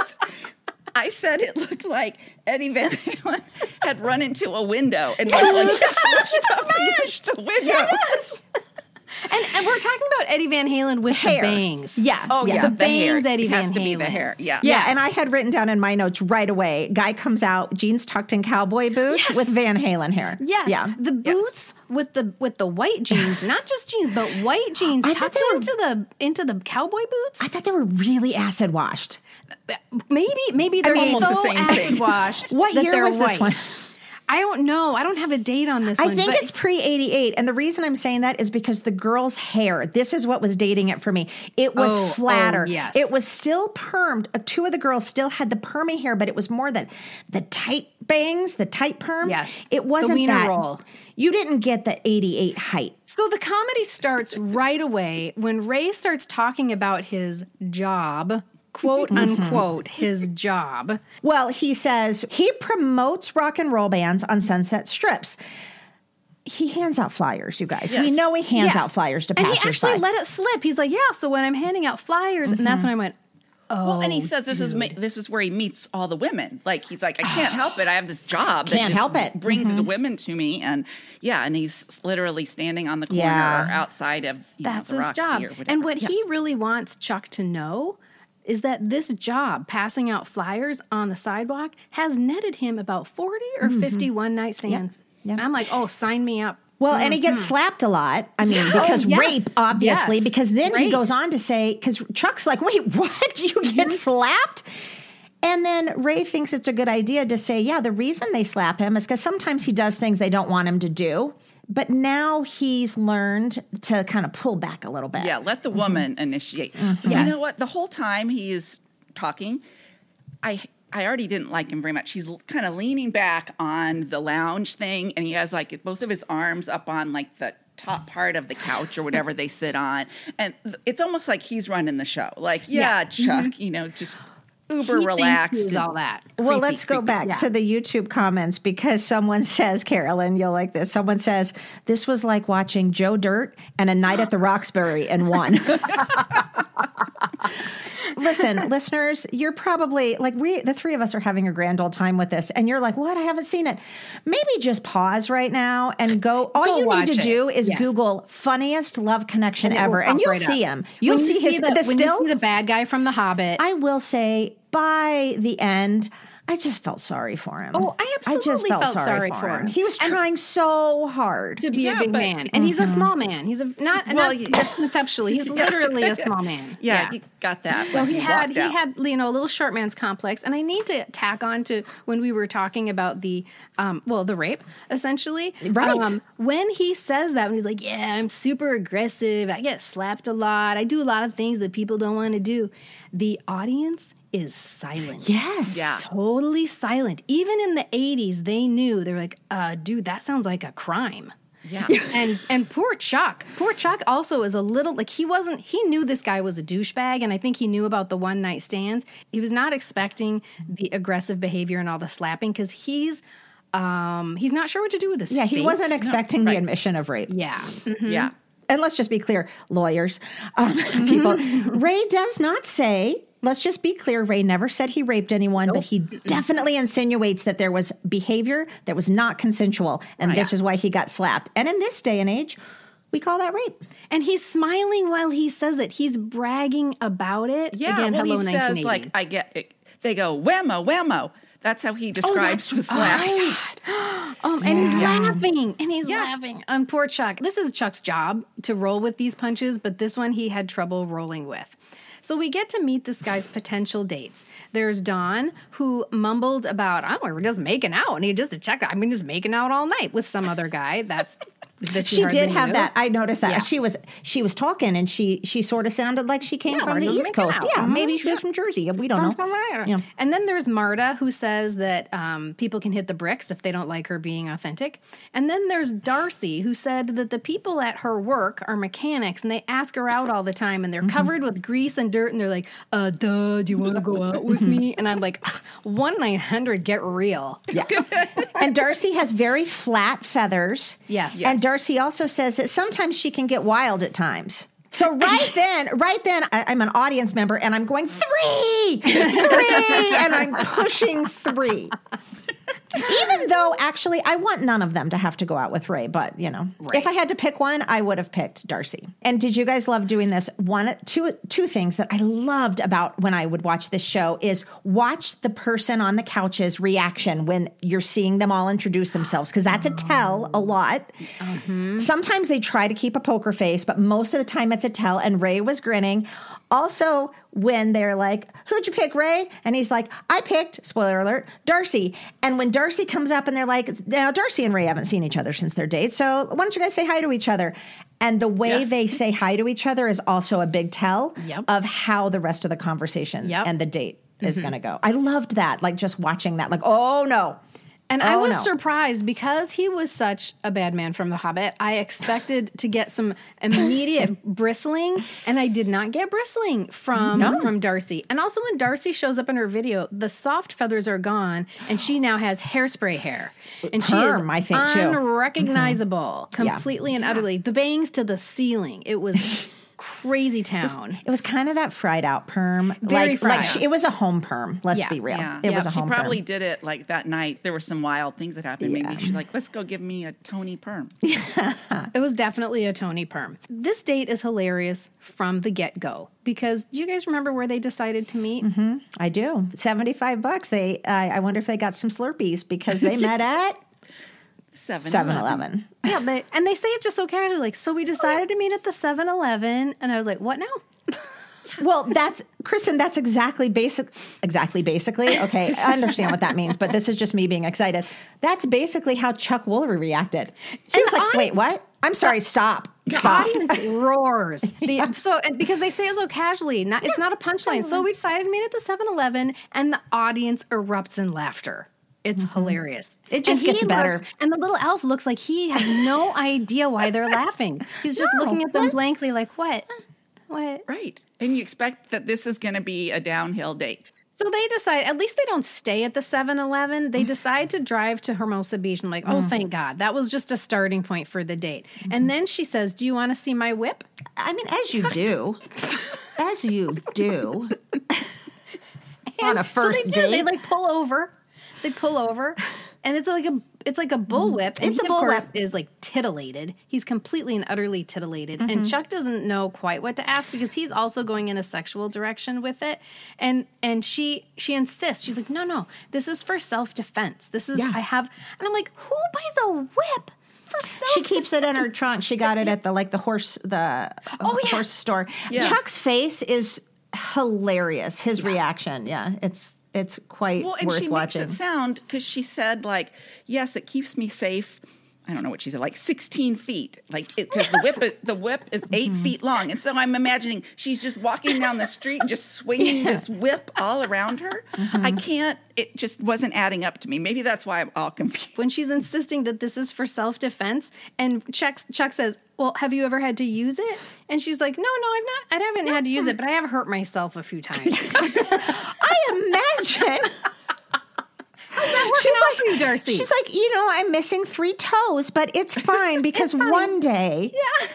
I said it looked like Eddie Van Halen had run into a window and was like smashed the window.
Yes. And, and we're talking about Eddie Van Halen with
hair.
The bangs.
Yeah.
Oh, yeah.
The,
the
bangs,
hair.
Eddie
it
Van
has
Halen.
to be the hair. Yeah.
yeah. Yeah, and I had written down in my notes right away, guy comes out, jeans tucked in cowboy boots
yes.
with Van Halen hair.
Yes.
Yeah.
The boots
yes.
with the with the white jeans, not just jeans, but white jeans
I
tucked
were,
into the into the cowboy boots.
I thought they were really acid washed.
Maybe maybe they're
I mean,
so
the same
acid
thing.
washed.
What
that
year
they're
was
white.
this one?
I don't know. I don't have a date on this
I
one.
think
but
it's pre eighty-eight. And the reason I'm saying that is because the girl's hair, this is what was dating it for me. It was
oh,
flatter.
Oh, yes.
It was still permed. Uh, two of the girls still had the permy hair, but it was more the, the tight bangs, the tight perms.
Yes.
It wasn't
the wiener
that.
roll.
You didn't get the eighty-eight height.
So the comedy starts right away when Ray starts talking about his job, quote unquote, his job.
Well, he says he promotes rock and roll bands on Sunset Strips. he hands out flyers, you guys.
Yes.
We know he hands
Yeah.
out flyers to
And he
passersby.
actually let it slip. He's like, yeah, so when I'm handing out flyers, and that's when I went, oh,
Well, and he says this is ma- this is where he meets all the women. Like he's like, I can't help it. I have this job. that
Can't
just
help it.
Brings the women to me, and yeah, and he's literally standing on the corner
Yeah.
outside of you
that's
know, the
his
Roxy
job.
or whatever.
And what
Yes.
he really wants Chuck to know is that this job, passing out flyers on the sidewalk, has netted him about forty or fifty one-night stands.
Yep.
And I'm like, oh, sign me up.
Well, and he gets slapped a lot. I mean, because
Oh, yes.
rape, obviously,
Yes.
because then he
Rape.
goes on to say, because Chuck's like, wait, what? You get slapped? And then Ray thinks it's a good idea to say, yeah, the reason they slap him is because sometimes he does things they don't want him to do. But now he's learned to kind of pull back a little bit.
Yeah, let the woman initiate. You
Yes.
know what? The whole time he is talking, I I already didn't like him very much. He's kind of leaning back on the lounge thing, and he has like both of his arms up on like the top part of the couch or whatever they sit on, and th- it's almost like he's running the show. Like, yeah, Chuck, you know, just uber
He
relaxed.
thinks he's
and
all that.
Well,
creepy,
let's go
creepy.
back
Yeah.
to the YouTube comments because someone says, Carolyn, you'll like this. Someone says, this was like watching Joe Dirt and A Night at the Roxbury in one. Listen, listeners, you're probably like we, the three of us are having a grand old time with this, and you're like, what? I haven't seen it. Maybe just pause right now and go. All
Go
you need
watch
to
it.
do is
Yes.
Google funniest love connection
And it will
ever, and
pop
you'll
right
see
up.
him. You'll
When
see
you
his
the,
the
when
still.
you see the bad guy from The Hobbit.
I will say, by the end, I just felt sorry for him.
Oh, I
I just
absolutely
felt,
felt
sorry,
sorry
for
for
him.
him.
He was
And-
trying so hard.
to be
Yeah,
a big
but-
man, and he's a small man. He's a not
Well,
not
you-
just conceptually. He's literally a small man.
Yeah, you got that.
Well,
when
he had
walked
he
out.
had you know a little short man's complex, and I need to tack on to when we were talking about the um well the rape essentially.
Right.
Um, when he says that, when he's like, "Yeah, I'm super aggressive. I get slapped a lot. I do a lot of things that people don't want to do." The audience is silent.
Yes.
Yeah.
Totally silent. Even in the eighties, they knew. They were like, uh, dude, that sounds like a crime.
Yeah.
and and poor Chuck. Poor Chuck also is a little like he wasn't he knew this guy was a douchebag, and I think he knew about the one night stands. He was not expecting the aggressive behavior and all the slapping because he's um he's not sure what to do with this.
Yeah, he
face.
wasn't expecting the
right.
admission of rape.
Yeah. Mhm.
Yeah.
And let's just be clear, lawyers, um, people. Ray does not say, let's just be clear, Ray never said he raped anyone, but he definitely insinuates that there was behavior that was not consensual, and this is why he got slapped. And in this day and age, we call that rape.
And he's smiling while he says it. He's bragging about it.
Yeah.
Again,
well,
hello
he
nineteen eighties.
says like, I get it. They go whammo, whammo. That's how he describes the slap.
Um, and he's laughing, and he's
Yeah.
laughing. Um, poor Chuck. This is Chuck's job to roll with these punches, but this one he had trouble rolling with. So we get to meet this guy's potential dates. There's Dawn, who mumbled about, I don't know, we're just making out. And he just to check, I mean, just making out all night with some other guy. That's that she,
She
hardly
did have
knew.
that. I noticed that
Yeah.
she was she was talking, and she she sort of sounded like she came
Yeah,
from
we're
the
just
East
making
Coast.
out.
Yeah,
Mhm.
maybe she was from Jersey. We don't
From
know.
somewhere.
Yeah.
And then there's Marta, who says that um, people can hit the bricks if they don't like her being authentic. And then there's Darcy, who said that the people at her work are mechanics, and they ask her out all the time, and they're
Mm-hmm.
covered with grease and dirt, and they're like, uh, duh, do you want to go out with me? And I'm like, one nine hundred, get real.
Yeah. And Darcy has very flat feathers.
Yes.
And Darcy also says that sometimes she can get wild at times. So right then, right then, I, I'm an audience member, and I'm going three, three, and I'm pushing three. Even though, actually, I want none of them to have to go out with Ray, but you know, if I had to pick one, I would have picked Darcy. And did you guys love doing this? One, two, two things that I loved about when I would watch this show is watch the person on the couch's reaction when you're seeing them all introduce themselves, because that's a tell a lot. Sometimes they try to keep a poker face, but most of the time it's a tell. And Ray was grinning. Also, when they're like, who'd you pick, Ray? And he's like, I picked, spoiler alert, Darcy. And when Darcy comes up and they're like, now Darcy and Ray haven't seen each other since their date, so why don't you guys say hi to each other? And the way
Yes.
they say hi to each other is also a big tell
Yep.
of how the rest of the conversation
Yep.
and the date is going to go. I loved that, like just watching that, like, oh no.
And I
Oh,
was
no.
surprised because he was such a bad man from The Hobbit. I expected to get some immediate bristling, and I did not get bristling from,
No.
from Darcy. And also when Darcy shows up in her video, the soft feathers are gone, and she now has hairspray hair. And
Perm,
she is
I think, too.
unrecognizable,
Yeah.
completely and utterly. The bangs to the ceiling. It was crazy town.
It was kind of that fried out perm.
Very
like,
fried
like she, it was a home perm. Let's
Yeah.
be real.
Yeah.
It
yeah,
was a
she
home
probably
perm.
did it like that night. There were some wild things that happened.
Yeah.
Maybe she's like, let's go give me a Tony perm.
It was definitely a Tony perm. This date is hilarious from the get-go because do you guys remember where they decided to meet?
Mm-hmm. I do. seventy-five bucks. They. Uh, I wonder if they got some Slurpees because they met at
Seven
seven eleven.
Yeah, they, and they say it just so casually, like, so we decided to meet at the seven eleven, and I was like, what now?
Well, that's, Kristen, that's exactly basic, exactly basically. Okay, I understand what that means, but this is just me being excited. That's basically how Chuck Woolery reacted. He
And
was like,
I-
wait, what? I'm sorry, stop.
The
Stop.
audience roars. The, so and because they say it so casually, not, it's not a punchline. So we decided to meet at the seven eleven, and the audience erupts in laughter. It's hilarious.
It just
And he
gets better.
looks- and the little elf looks like he has no idea why they're laughing. He's just
No,
looking at them
what?
blankly like, what? What?
Right. And you expect that this is going to be a downhill date.
So they decide, at least they don't stay at the seven eleven. They decide to drive to Hermosa Beach. I'm like, oh, thank God. That was just a starting point for the date. And then she says, do you want to see my whip?
I mean, as you do. As you do. On a
And
first
so they
date.
do. They like pull over. They pull over. And it's like a it's like a bullwhip. And
It's a
he, of course,
bullwhip.
is like titillated. He's completely and utterly titillated.
Mm-hmm.
And Chuck doesn't know quite what to ask because he's also going in a sexual direction with it. And and she she insists. She's like, no, no, this is for self-defense. This is
Yeah.
I have and I'm like, who buys a whip for self-defense?
She keeps it in her trunk. She got it at the like the horse the
Oh, yeah.
horse store.
Yeah.
Chuck's face is hilarious. His reaction, yeah, it's it's quite
Well, and
worth
she
watching.
makes it sound because she said like, yes, it keeps me safe. I don't know what she said, like sixteen feet, like because the whip is, the whip is eight
Mm-hmm.
feet long, and so I'm imagining she's just walking down the street and just swinging this whip all around her.
Mm-hmm.
I can't. It just wasn't adding up to me. Maybe that's why I'm all confused.
when she's insisting that this is for self-defense and Chuck, Chuck says, well, have you ever had to use it? And she's like, no, no, I've not. I haven't had to use it, but I have hurt myself a few times.
I imagine.
She's like, you, Darcy.
She's like, you know, I'm missing three toes, but it's fine because one day,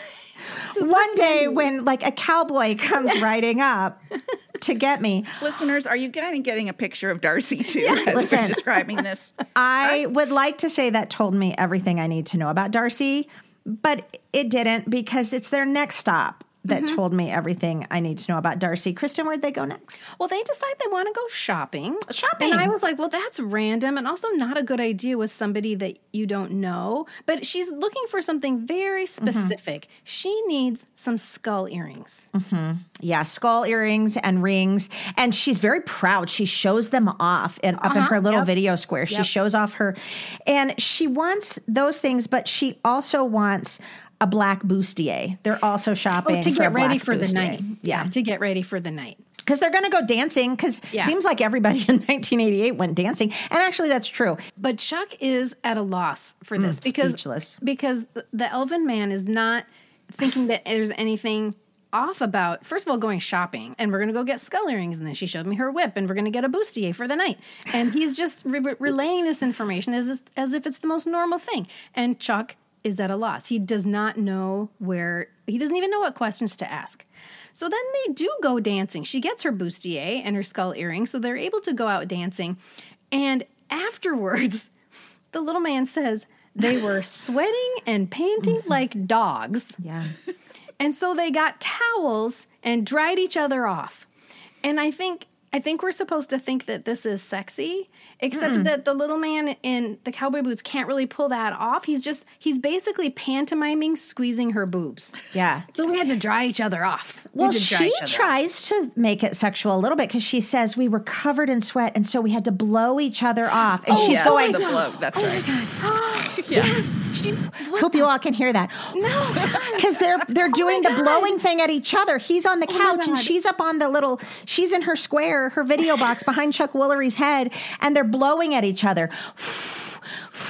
yeah.
one day when like a cowboy comes riding up to get me,
Listeners, are you getting getting a picture of Darcy too as
Listen.
you're describing this?
I would like to say that told me everything I need to know about Darcy, but it didn't because it's their next stop that told me everything I need to know about Darcy. Kristen, where'd they go next?
Well, they decide they want to go shopping.
Shopping.
And I was like, well, that's random and also not a good idea with somebody that you don't know. But she's looking for something very specific. She needs some skull earrings.
Yeah, skull earrings and rings. And she's very proud. She shows them off in, up in
Uh-huh,
her little
yep.
video square. She
Yep.
shows off her. And she wants those things, but she also wants a black bustier. They're also shopping
Oh, to
for
get
a
ready
black
for the
bustier.
night.
Yeah.
To get ready for the night.
Because they're going to go dancing because
Yeah.
it seems like everybody in nineteen eighty-eight went dancing. And actually, that's true.
But Chuck is at a loss for this because
speechless.
because the, the elven man is not thinking that there's anything off about, first of all, going shopping, and we're going to go get skull earrings, and then she showed me her whip, and we're going to get a bustier for the night. And he's just re- relaying this information as, as if it's the most normal thing. And Chuck is at a loss. He does not know where, he doesn't even know what questions to ask. So then they do go dancing. She gets her bustier and her skull earrings, so they're able to go out dancing. And afterwards, the little man says they were sweating and panting like dogs.
Yeah.
And so they got towels and dried each other off. And I think I think we're supposed to think that this is sexy, except
Mm.
that the little man in the cowboy boots can't really pull that off. He's just he's basically pantomiming squeezing her boobs.
Yeah.
So we had to dry each other off. We
Well,
had to dry
she
each other off.
tries to make it sexual a little bit because she says we were covered in sweat and so we had to blow each other off. And
Oh,
she's
yes,
going,
the blow. That's right.
Yes, she's what
hope you all can hear that.
No.
Because they're they're doing the
God.
blowing thing at each other. He's on the
my
couch and
God.
she's up on the little, she's in her square, her video box behind Chuck Woolery's head, and they're blowing at each other.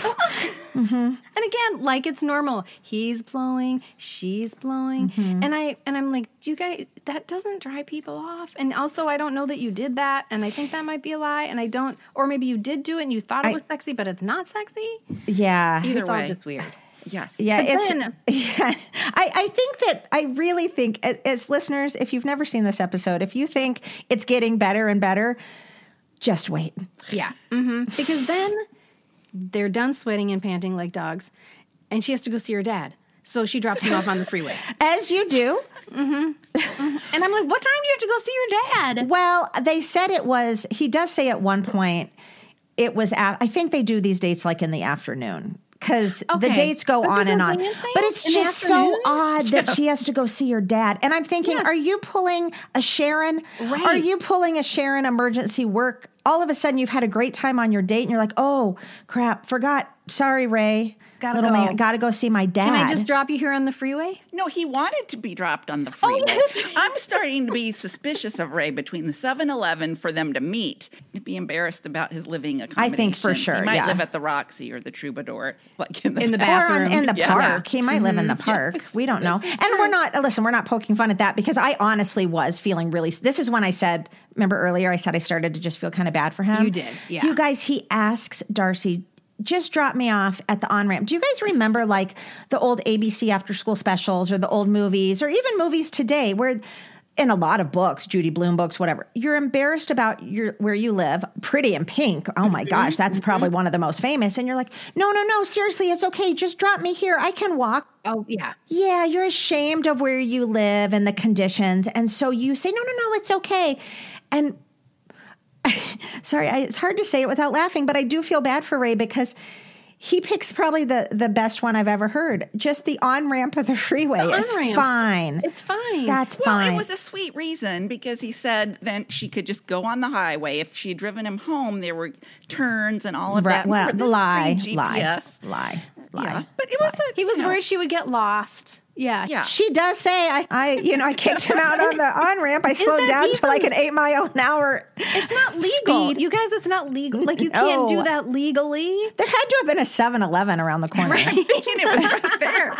mm-hmm. And again, like it's normal. He's blowing, she's blowing. Mm-hmm. And I and I'm like, do you guys, that doesn't drive people off? And also I don't know that you did that, and I think that might be a lie, and I don't, or maybe you did do it and you thought it
I,
was sexy, but it's not sexy.
Yeah.
Either
it's
way.
all just weird.
Yes.
Yeah,
But
it's
then-
yeah. I, I think that I really think as, as listeners, if you've never seen this episode, if you think it's getting better and better, just wait.
Yeah. Mm-hmm. Because then they're done sweating and panting like dogs, and she has to go see her dad. So she drops him off on the freeway.
As you do.
Mm-hmm. Mm-hmm. And I'm like, what time do you have to go see your dad?
Well, they said it was, he does say at one point, it was, a, I think they do these dates like in the afternoon. Because
Okay.
the dates go
But
on
they
and
go
on.
dance
But
sales
it's
in the
just so
afternoon?
odd that she has to go see her dad. And I'm thinking,
Yes.
are you pulling a Sharon?
Right.
Are you pulling a Sharon emergency work? All of a sudden you've had a great time on your date and you're like, oh, crap, forgot. Sorry, Ray.
Gotta
Little
go.
man, gotta go see my dad.
Can I just drop you here on the freeway?
No, he wanted to be dropped on the freeway.
yeah, that's right.
I'm starting to be suspicious of Ray between the seven eleven for them to meet. He'd be embarrassed about his living
I
accommodations.
think for sure,
He might
yeah.
live at the Roxy or the Troubadour, like in the,
In the
back.
Or on,
bathroom.
in the
Yeah.
park. He might live in the park. We don't know. And we're not, listen, we're not poking fun at that because I honestly was feeling really, this is when I said, remember earlier, I said I started to just feel kind of bad for him.
You did, yeah.
You guys, he asks Darcy, just drop me off at the on-ramp. Do you guys remember like the old A B C after school specials or the old movies or even movies today where in a lot of books, Judy Blume books, whatever, you're embarrassed about your where you live, Pretty in Pink. Oh my gosh, that's probably one of the most famous. And you're like, no, no, no, seriously, it's okay. Just drop me here. I can walk.
Oh, yeah.
Yeah, you're ashamed of where you live and the conditions. And so you say, no, no, no, it's okay. And sorry, I, it's hard to say it without laughing, but I do feel bad for Ray because he picks probably the, the best one I've ever heard. Just the on-ramp of the freeway
The
is
on-ramp.
fine.
It's fine.
That's
Well,
fine.
it was a sweet reason because he said then she could just go on the highway. If she had driven him home, there were turns and all of
Right,
that.
well,
Remember,
the
this
lie,
pre-G P
lie,
S.
lie, lie.
Yeah, but it was a,
He was
you know,
worried she would get lost. Yeah.
Yeah.
She does say, I, I, you know, I kicked him out on the on-ramp. I slowed
that
down to
even-
like an eight mile an hour.
It's not legal.
Speed.
You guys, it's not legal. Like, you
No.
can't do that legally.
There had to have been a seven eleven around the corner.
and it was right there.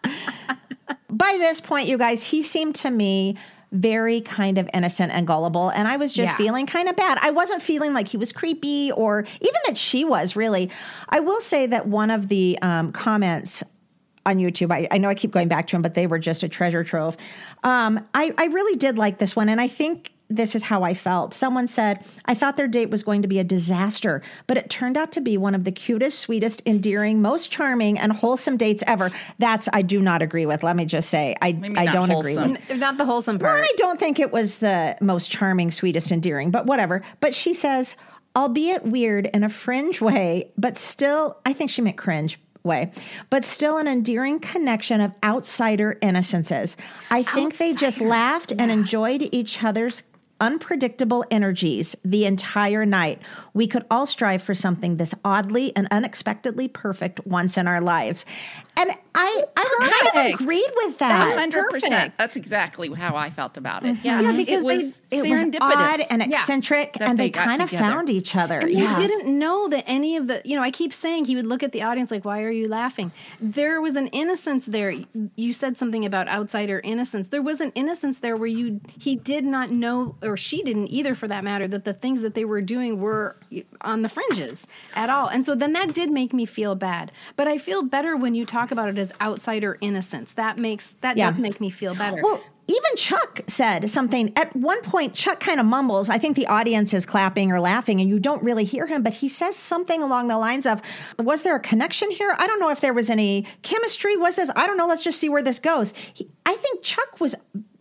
By this point, you guys, he seemed to me very kind of innocent and gullible. And I was just
Yeah.
feeling kind of bad. I wasn't feeling like he was creepy or even that she was really. I will say that one of the um, comments on YouTube, I, I know I keep going back to them, but they were just a treasure trove. Um, I, I really did like this one. And I think this is how I felt. Someone said, I thought their date was going to be a disaster, but it turned out to be one of the cutest, sweetest, endearing, most charming, and wholesome dates ever. That's, I do not agree with. Let me just say, I,
Maybe
I
not
don't agree
wholesome.
with.
N- Not the wholesome
Well,
part.
and I don't think it was the most charming, sweetest, endearing, but whatever. But she says, albeit weird in a fringe way, but still, I think she meant cringe way, but still an endearing connection of outsider innocences. I think they just laughed and enjoyed each other's unpredictable energies the entire night. We could all strive for something this oddly and unexpectedly perfect once in our lives. And I, I kind
Perfect.
of agreed with
A
that.
hundred percent.
perfect.
That's exactly how I felt about it. Yeah,
Yeah, because
it was
they-
It was
serendipitous.
odd and
Yeah.
eccentric,
That
and
they
they,
got
kind of
together.
found each other.
And
Yes.
he didn't know that any of the, you know, I keep saying he would look at the audience like, why are you laughing? There was an innocence there. You said something about outsider innocence. There was an innocence there where you, he did not know, or she didn't either for that matter, that the things that they were doing were on the fringes at all. And so then that did make me feel bad. But I feel better when you talk about it as outsider innocence. That makes, that
Yeah.
does make me feel better.
Well, even Chuck said something. At one point, Chuck kind of mumbles. I think the audience is clapping or laughing, and you don't really hear him, but he says something along the lines of, was there a connection here? I don't know if there was any chemistry. Was this? I don't know. Let's just see where this goes. He, I think Chuck was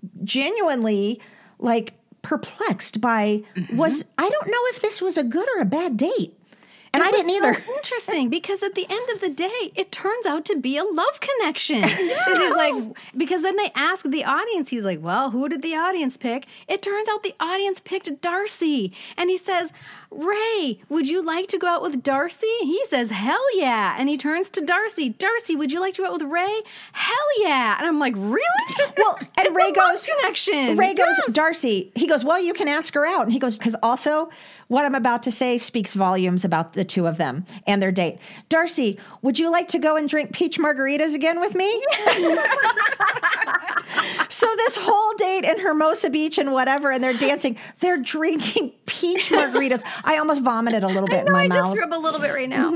genuinely like perplexed by, was, I don't know if this was a good or a bad date. And
It
I didn't
was
either.
So interesting, because at the end of the day, it turns out to be a love connection. Because he's like, because then they ask the audience. He's like, "Well, who did the audience pick?" It turns out the audience picked Darcy, and he says, Ray, would you like to go out with Darcy? He says, hell yeah. And he turns to Darcy. Darcy, would you like to go out with Ray? Hell yeah. And I'm like, really?
Well, and
It's
Ray
a love
goes,
connection.
Ray goes,
Yes.
Darcy, he goes, well, you can ask her out. And he goes, because also what I'm about to say speaks volumes about the two of them and their date. Darcy, would you like to go and drink peach margaritas again with me? So this whole date in Hermosa Beach and whatever, and they're dancing, they're drinking peach margaritas. I almost vomited a little bit
I
in
know,
my
I
mouth.
just threw up a little bit right now.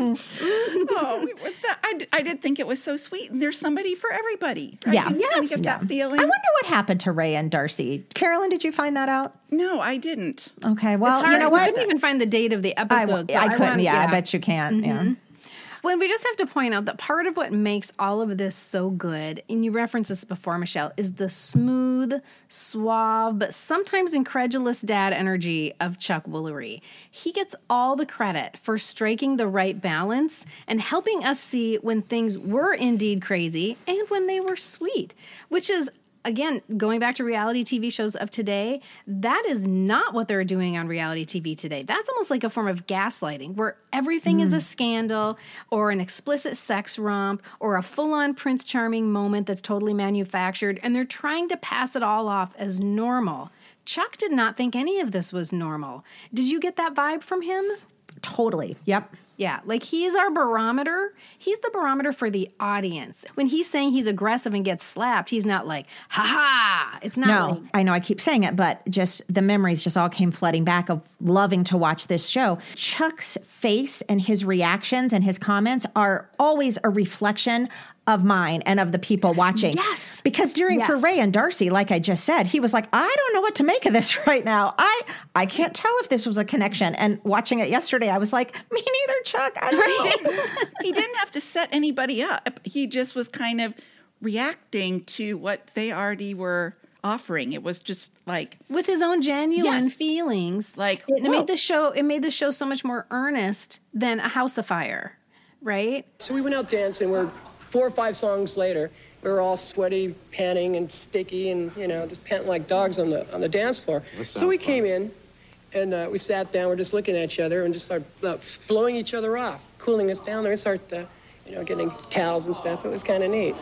Oh, with that, I, d- I did think it was so sweet. And there's somebody for everybody. Right?
Yeah.
You kind
Yes.
of get
Yeah.
that feeling.
I wonder what happened to Ray and Darcy. Carolyn, did you find that out?
No, I didn't.
Okay, well,
It's hard.
you know
I
what?
couldn't even find the date of the
I,
episode. so
I couldn't.
wanted-
yeah, I bet you can't. Yeah.
Well, we just have to point out that part of what makes all of this so good, and you referenced this before, Michelle, is the smooth, suave, but sometimes incredulous dad energy of Chuck Woolery. He gets all the credit for striking the right balance and helping us see when things were indeed crazy and when they were sweet, which is, again, going back to reality T V shows of today, that is not what they're doing on reality T V today. That's almost like a form of gaslighting where everything is a scandal or an explicit sex romp or a full-on Prince Charming moment that's totally manufactured, and they're trying to pass it all off as normal. Chuck did not think any of this was normal. Did you get that vibe from him?
Totally. Yep.
Yeah, like he's our barometer. He's the barometer for the audience. When he's saying he's aggressive and gets slapped, he's not like, ha ha. It's not
No,
like,
I know I keep saying it, but just the memories just all came flooding back of loving to watch this show. Chuck's face and his reactions and his comments are always a reflection of mine and of the people watching.
Yes.
Because during for
Yes.
Ray and Darcy, like I just said, he was like, I don't know what to make of this right now. I I can't tell if this was a connection. And watching it yesterday, I was like, me neither, Chuck. I don't know.
He didn't have to set anybody up. He just was kind of reacting to what they already were offering. It was just like,
with his own genuine
Yes.
feelings.
Like,
it,
whoa.
made the show it made the show so much more earnest than a House of Fire, right?
So we went out dancing. We're four or five songs later. We were all sweaty, panting, and sticky, and you know, just panting like dogs on the on the dance floor. So we came in, and uh, we sat down. We're just looking at each other and just started uh, blowing each other off, cooling us down. There, we start, uh, you know, getting towels and stuff. It was kind of neat.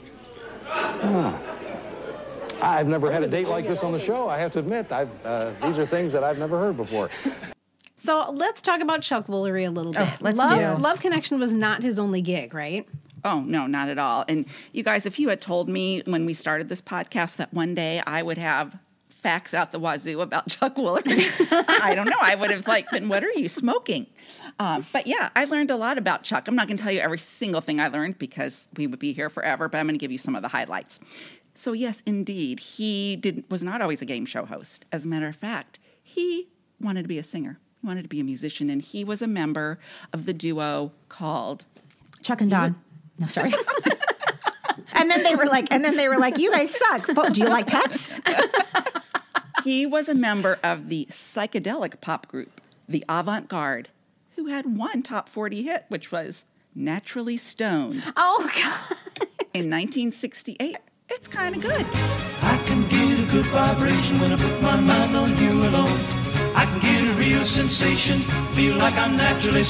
I've never had a date like this on the show. I have to admit, I've, uh, these are things that I've never heard before.
So let's talk about Chuck Woolery a little bit.
Oh, let's
Love,
do.
Love Connection was not his only gig, right?
oh, no, not at all. And you guys, if you had told me when we started this podcast that one day I would have facts out the wazoo about Chuck Woolery, I don't know. I would have like been, what are you smoking? Um, but yeah, I learned a lot about Chuck. I'm not going to tell you every single thing I learned because we would be here forever, but I'm going to give you some of the highlights. So yes, indeed, he did was not always a game show host. As a matter of fact, he wanted to be a singer. He wanted to be a musician, and he was a member of the duo called
Chuck and Don. No, sorry. And then they were like, and then they were like, you guys suck. But do you like pets?
He was a member of the psychedelic pop group, the Avant Garde, who had one top forty hit, which was Naturally Stoned
Oh, God.
in nineteen sixty-eight. It's kind of good.
I can get a good vibration when I put my mind on you alone. I can get a real sensation, feel like I'm naturally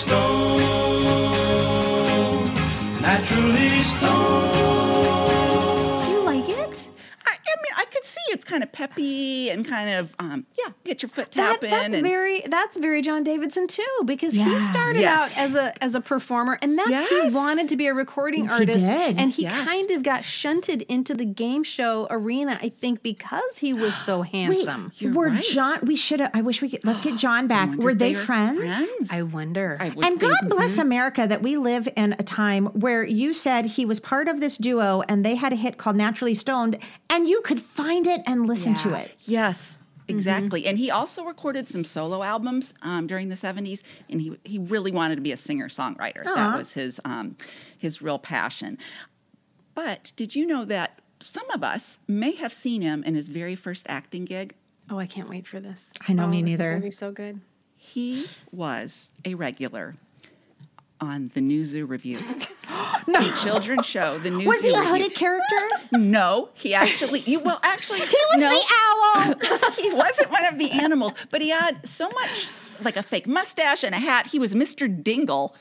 stoned. Naturally stoned.
Do you like it?
I, I mean, I could see it's kind of peppy and kind of, um, yeah, get your foot
That,
tapping.
that's
and
very that's very John Davidson too, because
Yeah.
he started
Yes.
out as a as a performer, and that's
Yes.
he wanted to be a recording
He
artist,
did.
and he
Yes.
kind of got shunted into the game show arena, I think, because he was so handsome.
Wait,
You're
were
right.
John? We should have. I wish we could. Let's get John back.
wonder
Were
if
they
were
friends?
I wonder.
I would
And
think-
God bless America that we live in a time where you said he was part of this duo and they had a hit called Naturally Stoned, and you could find it and listen to
Yeah.
it.
Yes, exactly. And he also recorded some solo albums um, during the seventies, and he he really wanted to be a singer-songwriter.
Aw.
That was his um, his real passion. But did you know that some of us may have seen him in his very first acting gig?
Oh, I can't wait for this.
I know,
oh,
me
this is
neither.
gonna be so good.
He was a regular on the New Zoo Review. The children's show, the New
Was
Zoo
he a
Review.
hooded character?
No, he actually, you well, actually,
He was
no,
the owl.
he wasn't one of the animals, but he had so much like a fake mustache and a hat. He was Mister Dingle.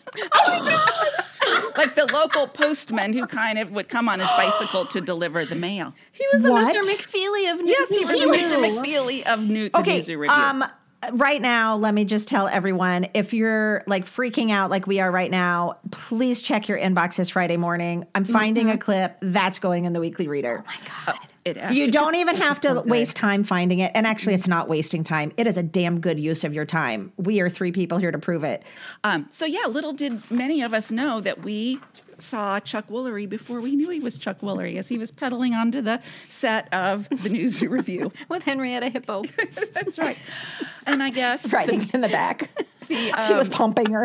Like the local postman who kind of would come on his bicycle to deliver the mail.
He was the
What?
Mister McFeely of New
Yes, he was the Mister McFeely of New, the
Okay,
Newsy Review.
um, right now, let me just tell everyone, if you're like freaking out like we are right now, please check your inbox this Friday morning. I'm finding a clip that's going in the Weekly Reader.
Oh my God.
It has
You
to-
don't even have to
Okay.
waste time finding it. And actually, it's not wasting time. It is a damn good use of your time. We are three people here to prove it.
Um, so yeah, little did many of us know that we saw Chuck Woolery before we knew he was Chuck Woolery as he was pedaling onto the set of the Newsy Review.
With Henrietta Hippo.
That's right. And I guess
Riding in the back.
the,
She was
um,
pumping her.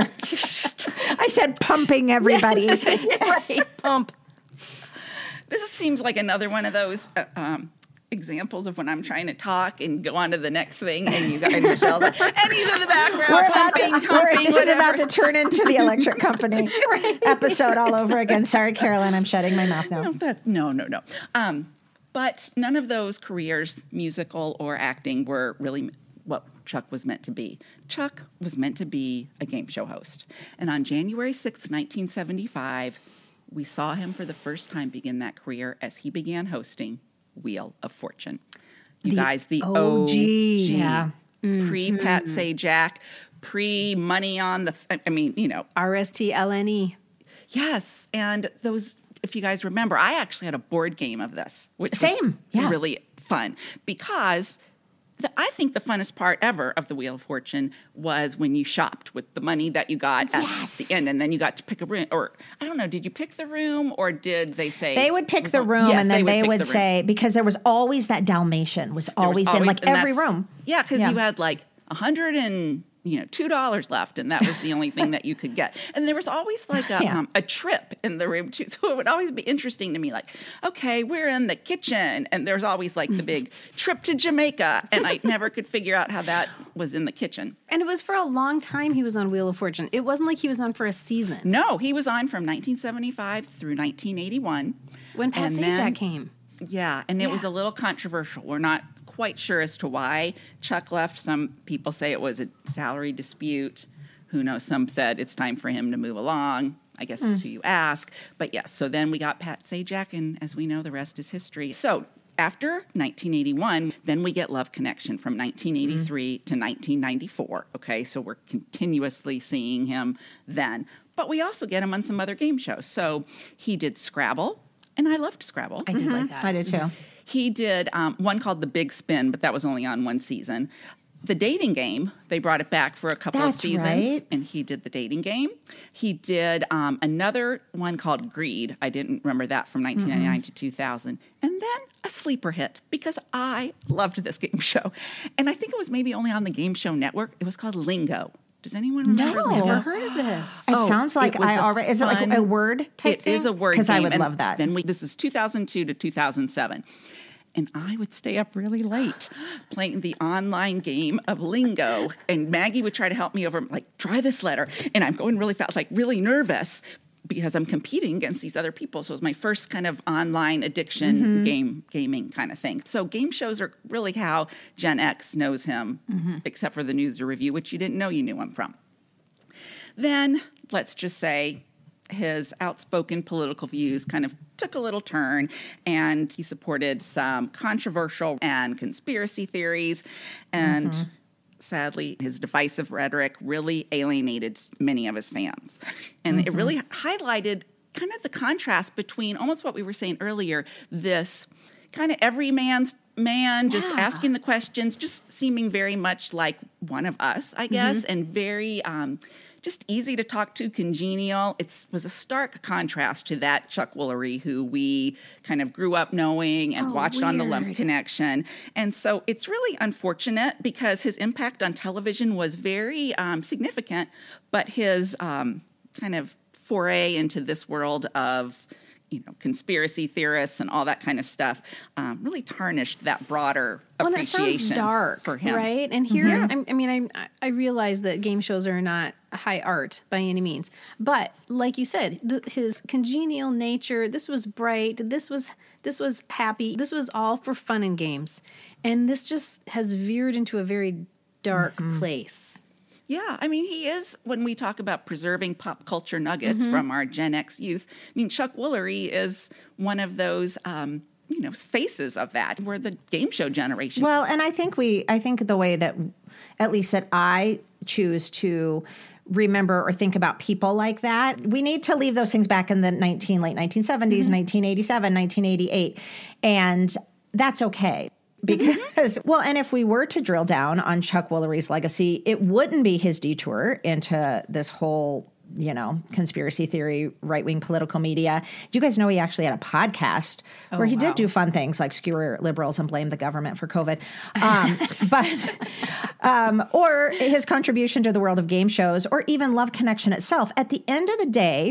I said pumping everybody.
Right. Pump.
this seems like another one of those uh, um, examples of when I'm trying to talk and go on to the next thing, and you got and Michelle's like, and he's in the background
We're about to,
pumping,
we're-
pumping,
this is about
whatever.
to turn into the Electric Company episode all over again. Sorry, Carolyn, I'm shutting my mouth now.
No, that, no, no, no. Um, but none of those careers, musical or acting, were really what Chuck was meant to be. Chuck was meant to be a game show host. And on January sixth, nineteen seventy-five, we saw him for the first time begin that career as he began hosting Wheel of Fortune. You guys, the O G.
Yeah.
Pre-Pat Sajak, pre-money on the, I mean, you know,
R S T L N E.
yes, and those, if you guys remember, I actually had a board game of this, which
Same,
was
yeah.
really fun because the, I think the funnest part ever of the Wheel of Fortune was when you shopped with the money that you got at
Yes.
the end, and then you got to pick a room, or I don't know, did you pick the room, or did they say
They would pick the room,
Yes,
and then they
pick
would
the room.
say, because there was always that Dalmatian was
There was
always, in like
and
every
that's-
room.
Yeah, because
Yeah.
you had like a hundred and you know two dollars left, and that was the only thing that you could get. And there was always like a
Yeah.
um, a trip in the room too, so it would always be interesting to me. Like, okay, we're in the kitchen, and there's always like the big trip to Jamaica, and I never could figure out how that was in the kitchen.
And it was for a long time he was on Wheel of Fortune. It wasn't like he was on for a season.
No, he was on from nineteen seventy-five through nineteen eighty-one.
When Pat
And
Sajak
then-
came.
Yeah, and it was
Yeah.
a little controversial. We're not quite sure as to why Chuck left. Some people say it was a salary dispute. Who knows? Some said it's time for him to move along. I guess it's who you ask. But yes, so then we got Pat Sajak, and as we know, the rest is history. So after nineteen eighty-one, then we get Love Connection from nineteen eighty-three to nineteen ninety-four. Okay, so we're continuously seeing him then. But we also get him on some other game shows. So he did Scrabble, and I loved Scrabble.
I did like that.
I did too.
He did um, one called The Big Spin, but that was only on one season. The Dating Game, they brought it back for a couple
That's
of seasons,
right.
and he did The Dating Game. He did um, another one called Greed. I didn't remember that from nineteen ninety-nine to two thousand. And then a sleeper hit because I loved this game show. And I think it was maybe only on the Game Show Network. It was called Lingo. Does anyone remember
No.
Lingo?
Never heard of this.
It
Oh,
sounds like
it was
I
a
already, is it like
fun-
a word type
It
thing?
is a word
Because I
game,
would
and
love that.
Then we, this is two thousand two to two thousand seven. And I would stay up really late playing the online game of Lingo. And Maggie would try to help me over, like, try this letter. And I'm going really fast, like really nervous because I'm competing against these other people. So it was my first kind of online addiction
Mm-hmm.
game, gaming kind of thing. So game shows are really how Gen X knows him,
Mm-hmm.
except for the News to Review, which you didn't know you knew him from. Then, let's just say, his outspoken political views kind of took a little turn, and he supported some controversial and conspiracy theories, and
Mm-hmm.
sadly, his divisive rhetoric really alienated many of his fans. And
Mm-hmm.
it really highlighted kind of the contrast between almost what we were saying earlier, this kind of every man's man, just
Yeah.
asking the questions, just seeming very much like one of us, I guess,
Mm-hmm.
and very um, just easy to talk to, congenial. It was a stark contrast to that Chuck Woolery who we kind of grew up knowing and
Oh,
watched on The Love
weird.
Connection. And so it's really unfortunate because his impact on television was very um, significant, but his um, kind of foray into this world of you know, conspiracy theorists and all that kind of stuff um, really tarnished that broader
Well, and it
appreciation
sounds dark,
for him.
right? And here,
Yeah.
I'm- I mean, I I realize that game shows are not high art by any means, but like you said, the, his congenial nature. This was bright. This was this was happy. This was all for fun and games, and this just has veered into a very dark place.
Yeah, I mean, he is, when we talk about preserving pop culture nuggets
Mm-hmm.
from our Gen X youth, I mean, Chuck Woolery is one of those, um, you know, faces of that. We're the game show generation.
Well, and I think we, I think the way that, at least that I choose to remember or think about people like that, we need to leave those things back in the nineteen late nineteen seventies,
Mm-hmm.
nineteen eighty-seven, nineteen eighty-eight, and that's okay. Because, well, and if we were to drill down on Chuck Woolery's legacy, it wouldn't be his detour into this whole, you know, conspiracy theory, right-wing political media. Do you guys know he actually had a podcast
Oh,
where he
wow.
did do fun things like skewer liberals and blame the government for COVID? Um, but, um, or his contribution to the world of game shows, or even Love Connection itself. At the end of the day,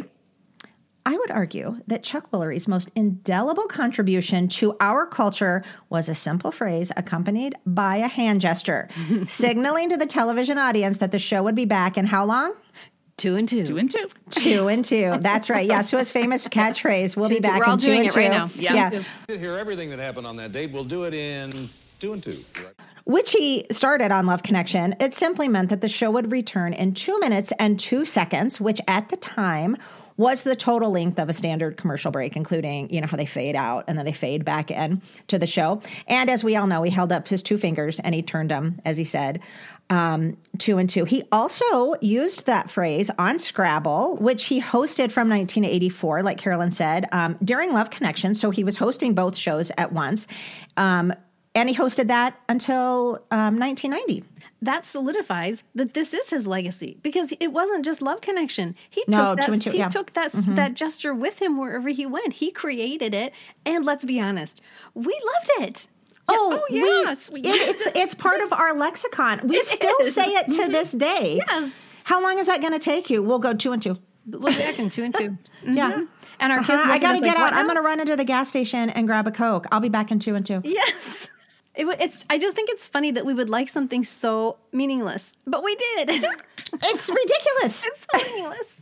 I would argue that Chuck Woolery's most indelible contribution to our culture was a simple phrase accompanied by a hand gesture, signaling to the television audience that the show would be back in how long?
Two and two.
Two and two.
Two and two. That's right. Yes, to his famous catchphrase, we'll
Two
be
and two.
back
We're
in
all
two
doing
and
it
two.
right now. Yeah.
yeah.
To hear everything that happened on that date, we'll do it in two and two. Right?
Which he started on Love Connection. It simply meant that the show would return in two minutes and two seconds, which at the time was the total length of a standard commercial break, including, you know, how they fade out and then they fade back in to the show. And as we all know, he held up his two fingers and he turned them, as he said, um, two and two. He also used that phrase on Scrabble, which he hosted from nineteen eighty-four, like Carolyn said, um, during Love Connection. So he was hosting both shows at once. Um, and he hosted that until um, nineteen ninety.
That solidifies that this is his legacy, because it wasn't just Love Connection. He
No,
took that,
two and two,
he
yeah.
took that, that gesture with him wherever he went. He created it. And let's be honest, we loved it.
Oh,
oh, yes,
we,
we
it,
used
it's
it.
it's part of our lexicon. We
It
still
is.
say it to this day.
Yes.
How long is that going to take you? We'll go two and two.
We'll be back in two and two.
Yeah.
Mhm. And our kids,
Uh-huh. I
look at
got to
us
get
like,
out.
"What
I'm
now?"
going to run into the gas station and grab a Coke. I'll be back in two and two.
Yes. It, wa- it's. I just think it's funny that we would like something so meaningless, but we did.
It's ridiculous.
It's so meaningless.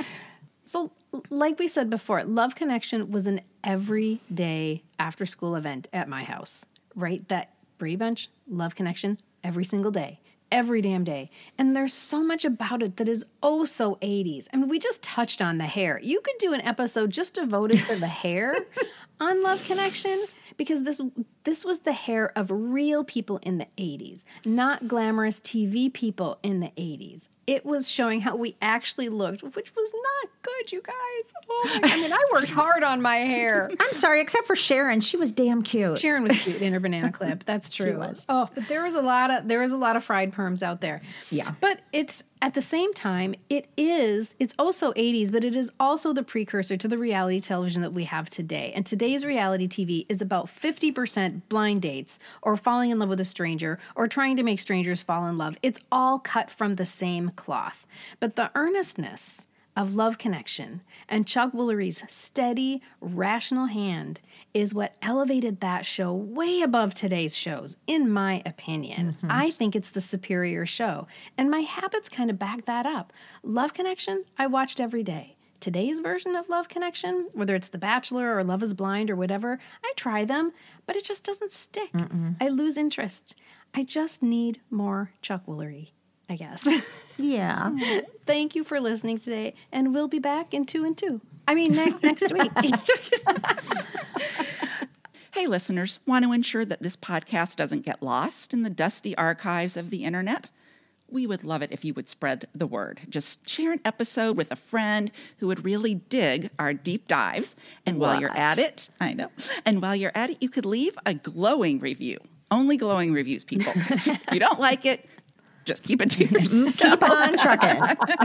So, like we said before, Love Connection was an everyday after-school event at my house, right? That Brady Bunch, Love Connection, every single day, every damn day. And there's so much about it that is oh so eighties. I mean, we just touched on the hair. You could do an episode just devoted to the hair on Love Connection, because this this was the hair of real people in the eighties, not glamorous T V people in the eighties. It was showing how we actually looked, which was not good, you guys. Oh my, I mean, I worked hard on my hair.
I'm sorry, except for Sharon. She was damn cute.
Sharon was cute in her banana clip. That's true.
was.
Oh, but there was a lot of there was a lot of fried perms out there.
Yeah.
But it's at the same time, it is it's also eighties, but it is also the precursor to the reality television that we have today. And today's reality T V is about fifty percent blind dates, or falling in love with a stranger, or trying to make strangers fall in love. It's all cut from the same cloth. But the earnestness of Love Connection and Chuck Woolery's steady, rational hand is what elevated that show way above today's shows, in my opinion. I think it's the superior show, and my habits kind of back that up. Love Connection, I watched every day. Today's version of Love Connection, whether it's The Bachelor or Love is Blind or whatever, I try them, but it just doesn't stick. I lose interest. I just need more Chuck Woolery, I guess.
Yeah.
Thank you for listening today, and we'll be back in two and two. I mean, next next week.
Hey, listeners, want to ensure that this podcast doesn't get lost in the dusty archives of the internet? We would love it if you would spread the word. Just share an episode with a friend who would really dig our deep dives. And while you're
What?
at it, I know, and while you're at it, you could leave a glowing review. Only glowing reviews, people. If you don't like it, just keep it to yourself.
Keep on trucking.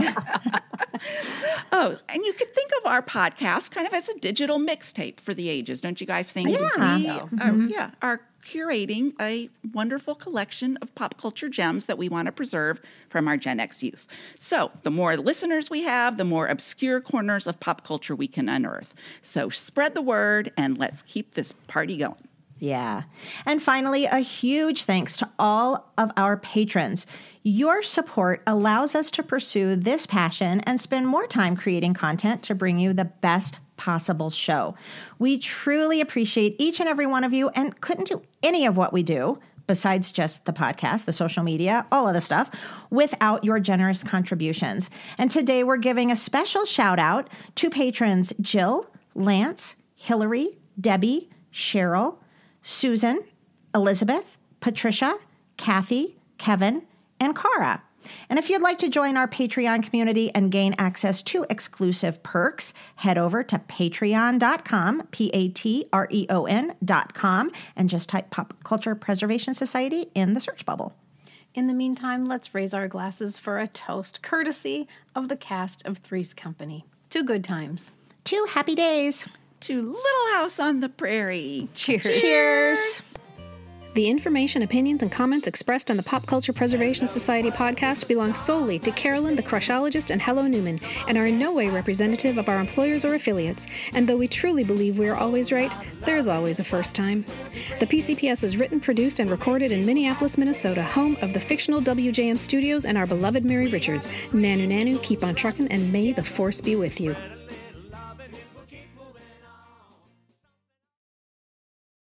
Oh, and you could think of our podcast kind of as a digital mixtape for the ages, don't you guys think?
Yeah.
We are, yeah, are curating a wonderful collection of pop culture gems that we want to preserve from our Gen X youth. So the more listeners we have, the more obscure corners of pop culture we can unearth. So spread the word and let's keep this party going.
Yeah. And finally, a huge thanks to all of our patrons. Your support allows us to pursue this passion and spend more time creating content to bring you the best possible show. We truly appreciate each and every one of you and couldn't do any of what we do besides just the podcast, the social media, all of the stuff, without your generous contributions. And today we're giving a special shout out to patrons Jill, Lance, Hillary, Debbie, Cheryl, Susan, Elizabeth, Patricia, Kathy, Kevin, and Cara. And if you'd like to join our Patreon community and gain access to exclusive perks, head over to patreon dot com, P A T R E O N dot com, and just type Pop Culture Preservation Society in the search bubble.
In the meantime, let's raise our glasses for a toast, courtesy of the cast of Three's Company. To good times.
To happy days.
To Little House on the Prairie.
Cheers.
Cheers.
The information, opinions, and comments expressed on the Pop Culture Preservation Society podcast belong solely to Carolyn, the Crushologist, and Hello Newman, and are in no way representative of our employers or affiliates. And though we truly believe we are always right, there is always a first time. The P C P S is written, produced, and recorded in Minneapolis, Minnesota, home of the fictional W J M Studios and our beloved Mary Richards. Nanu Nanu, keep on truckin', and may the force be with you.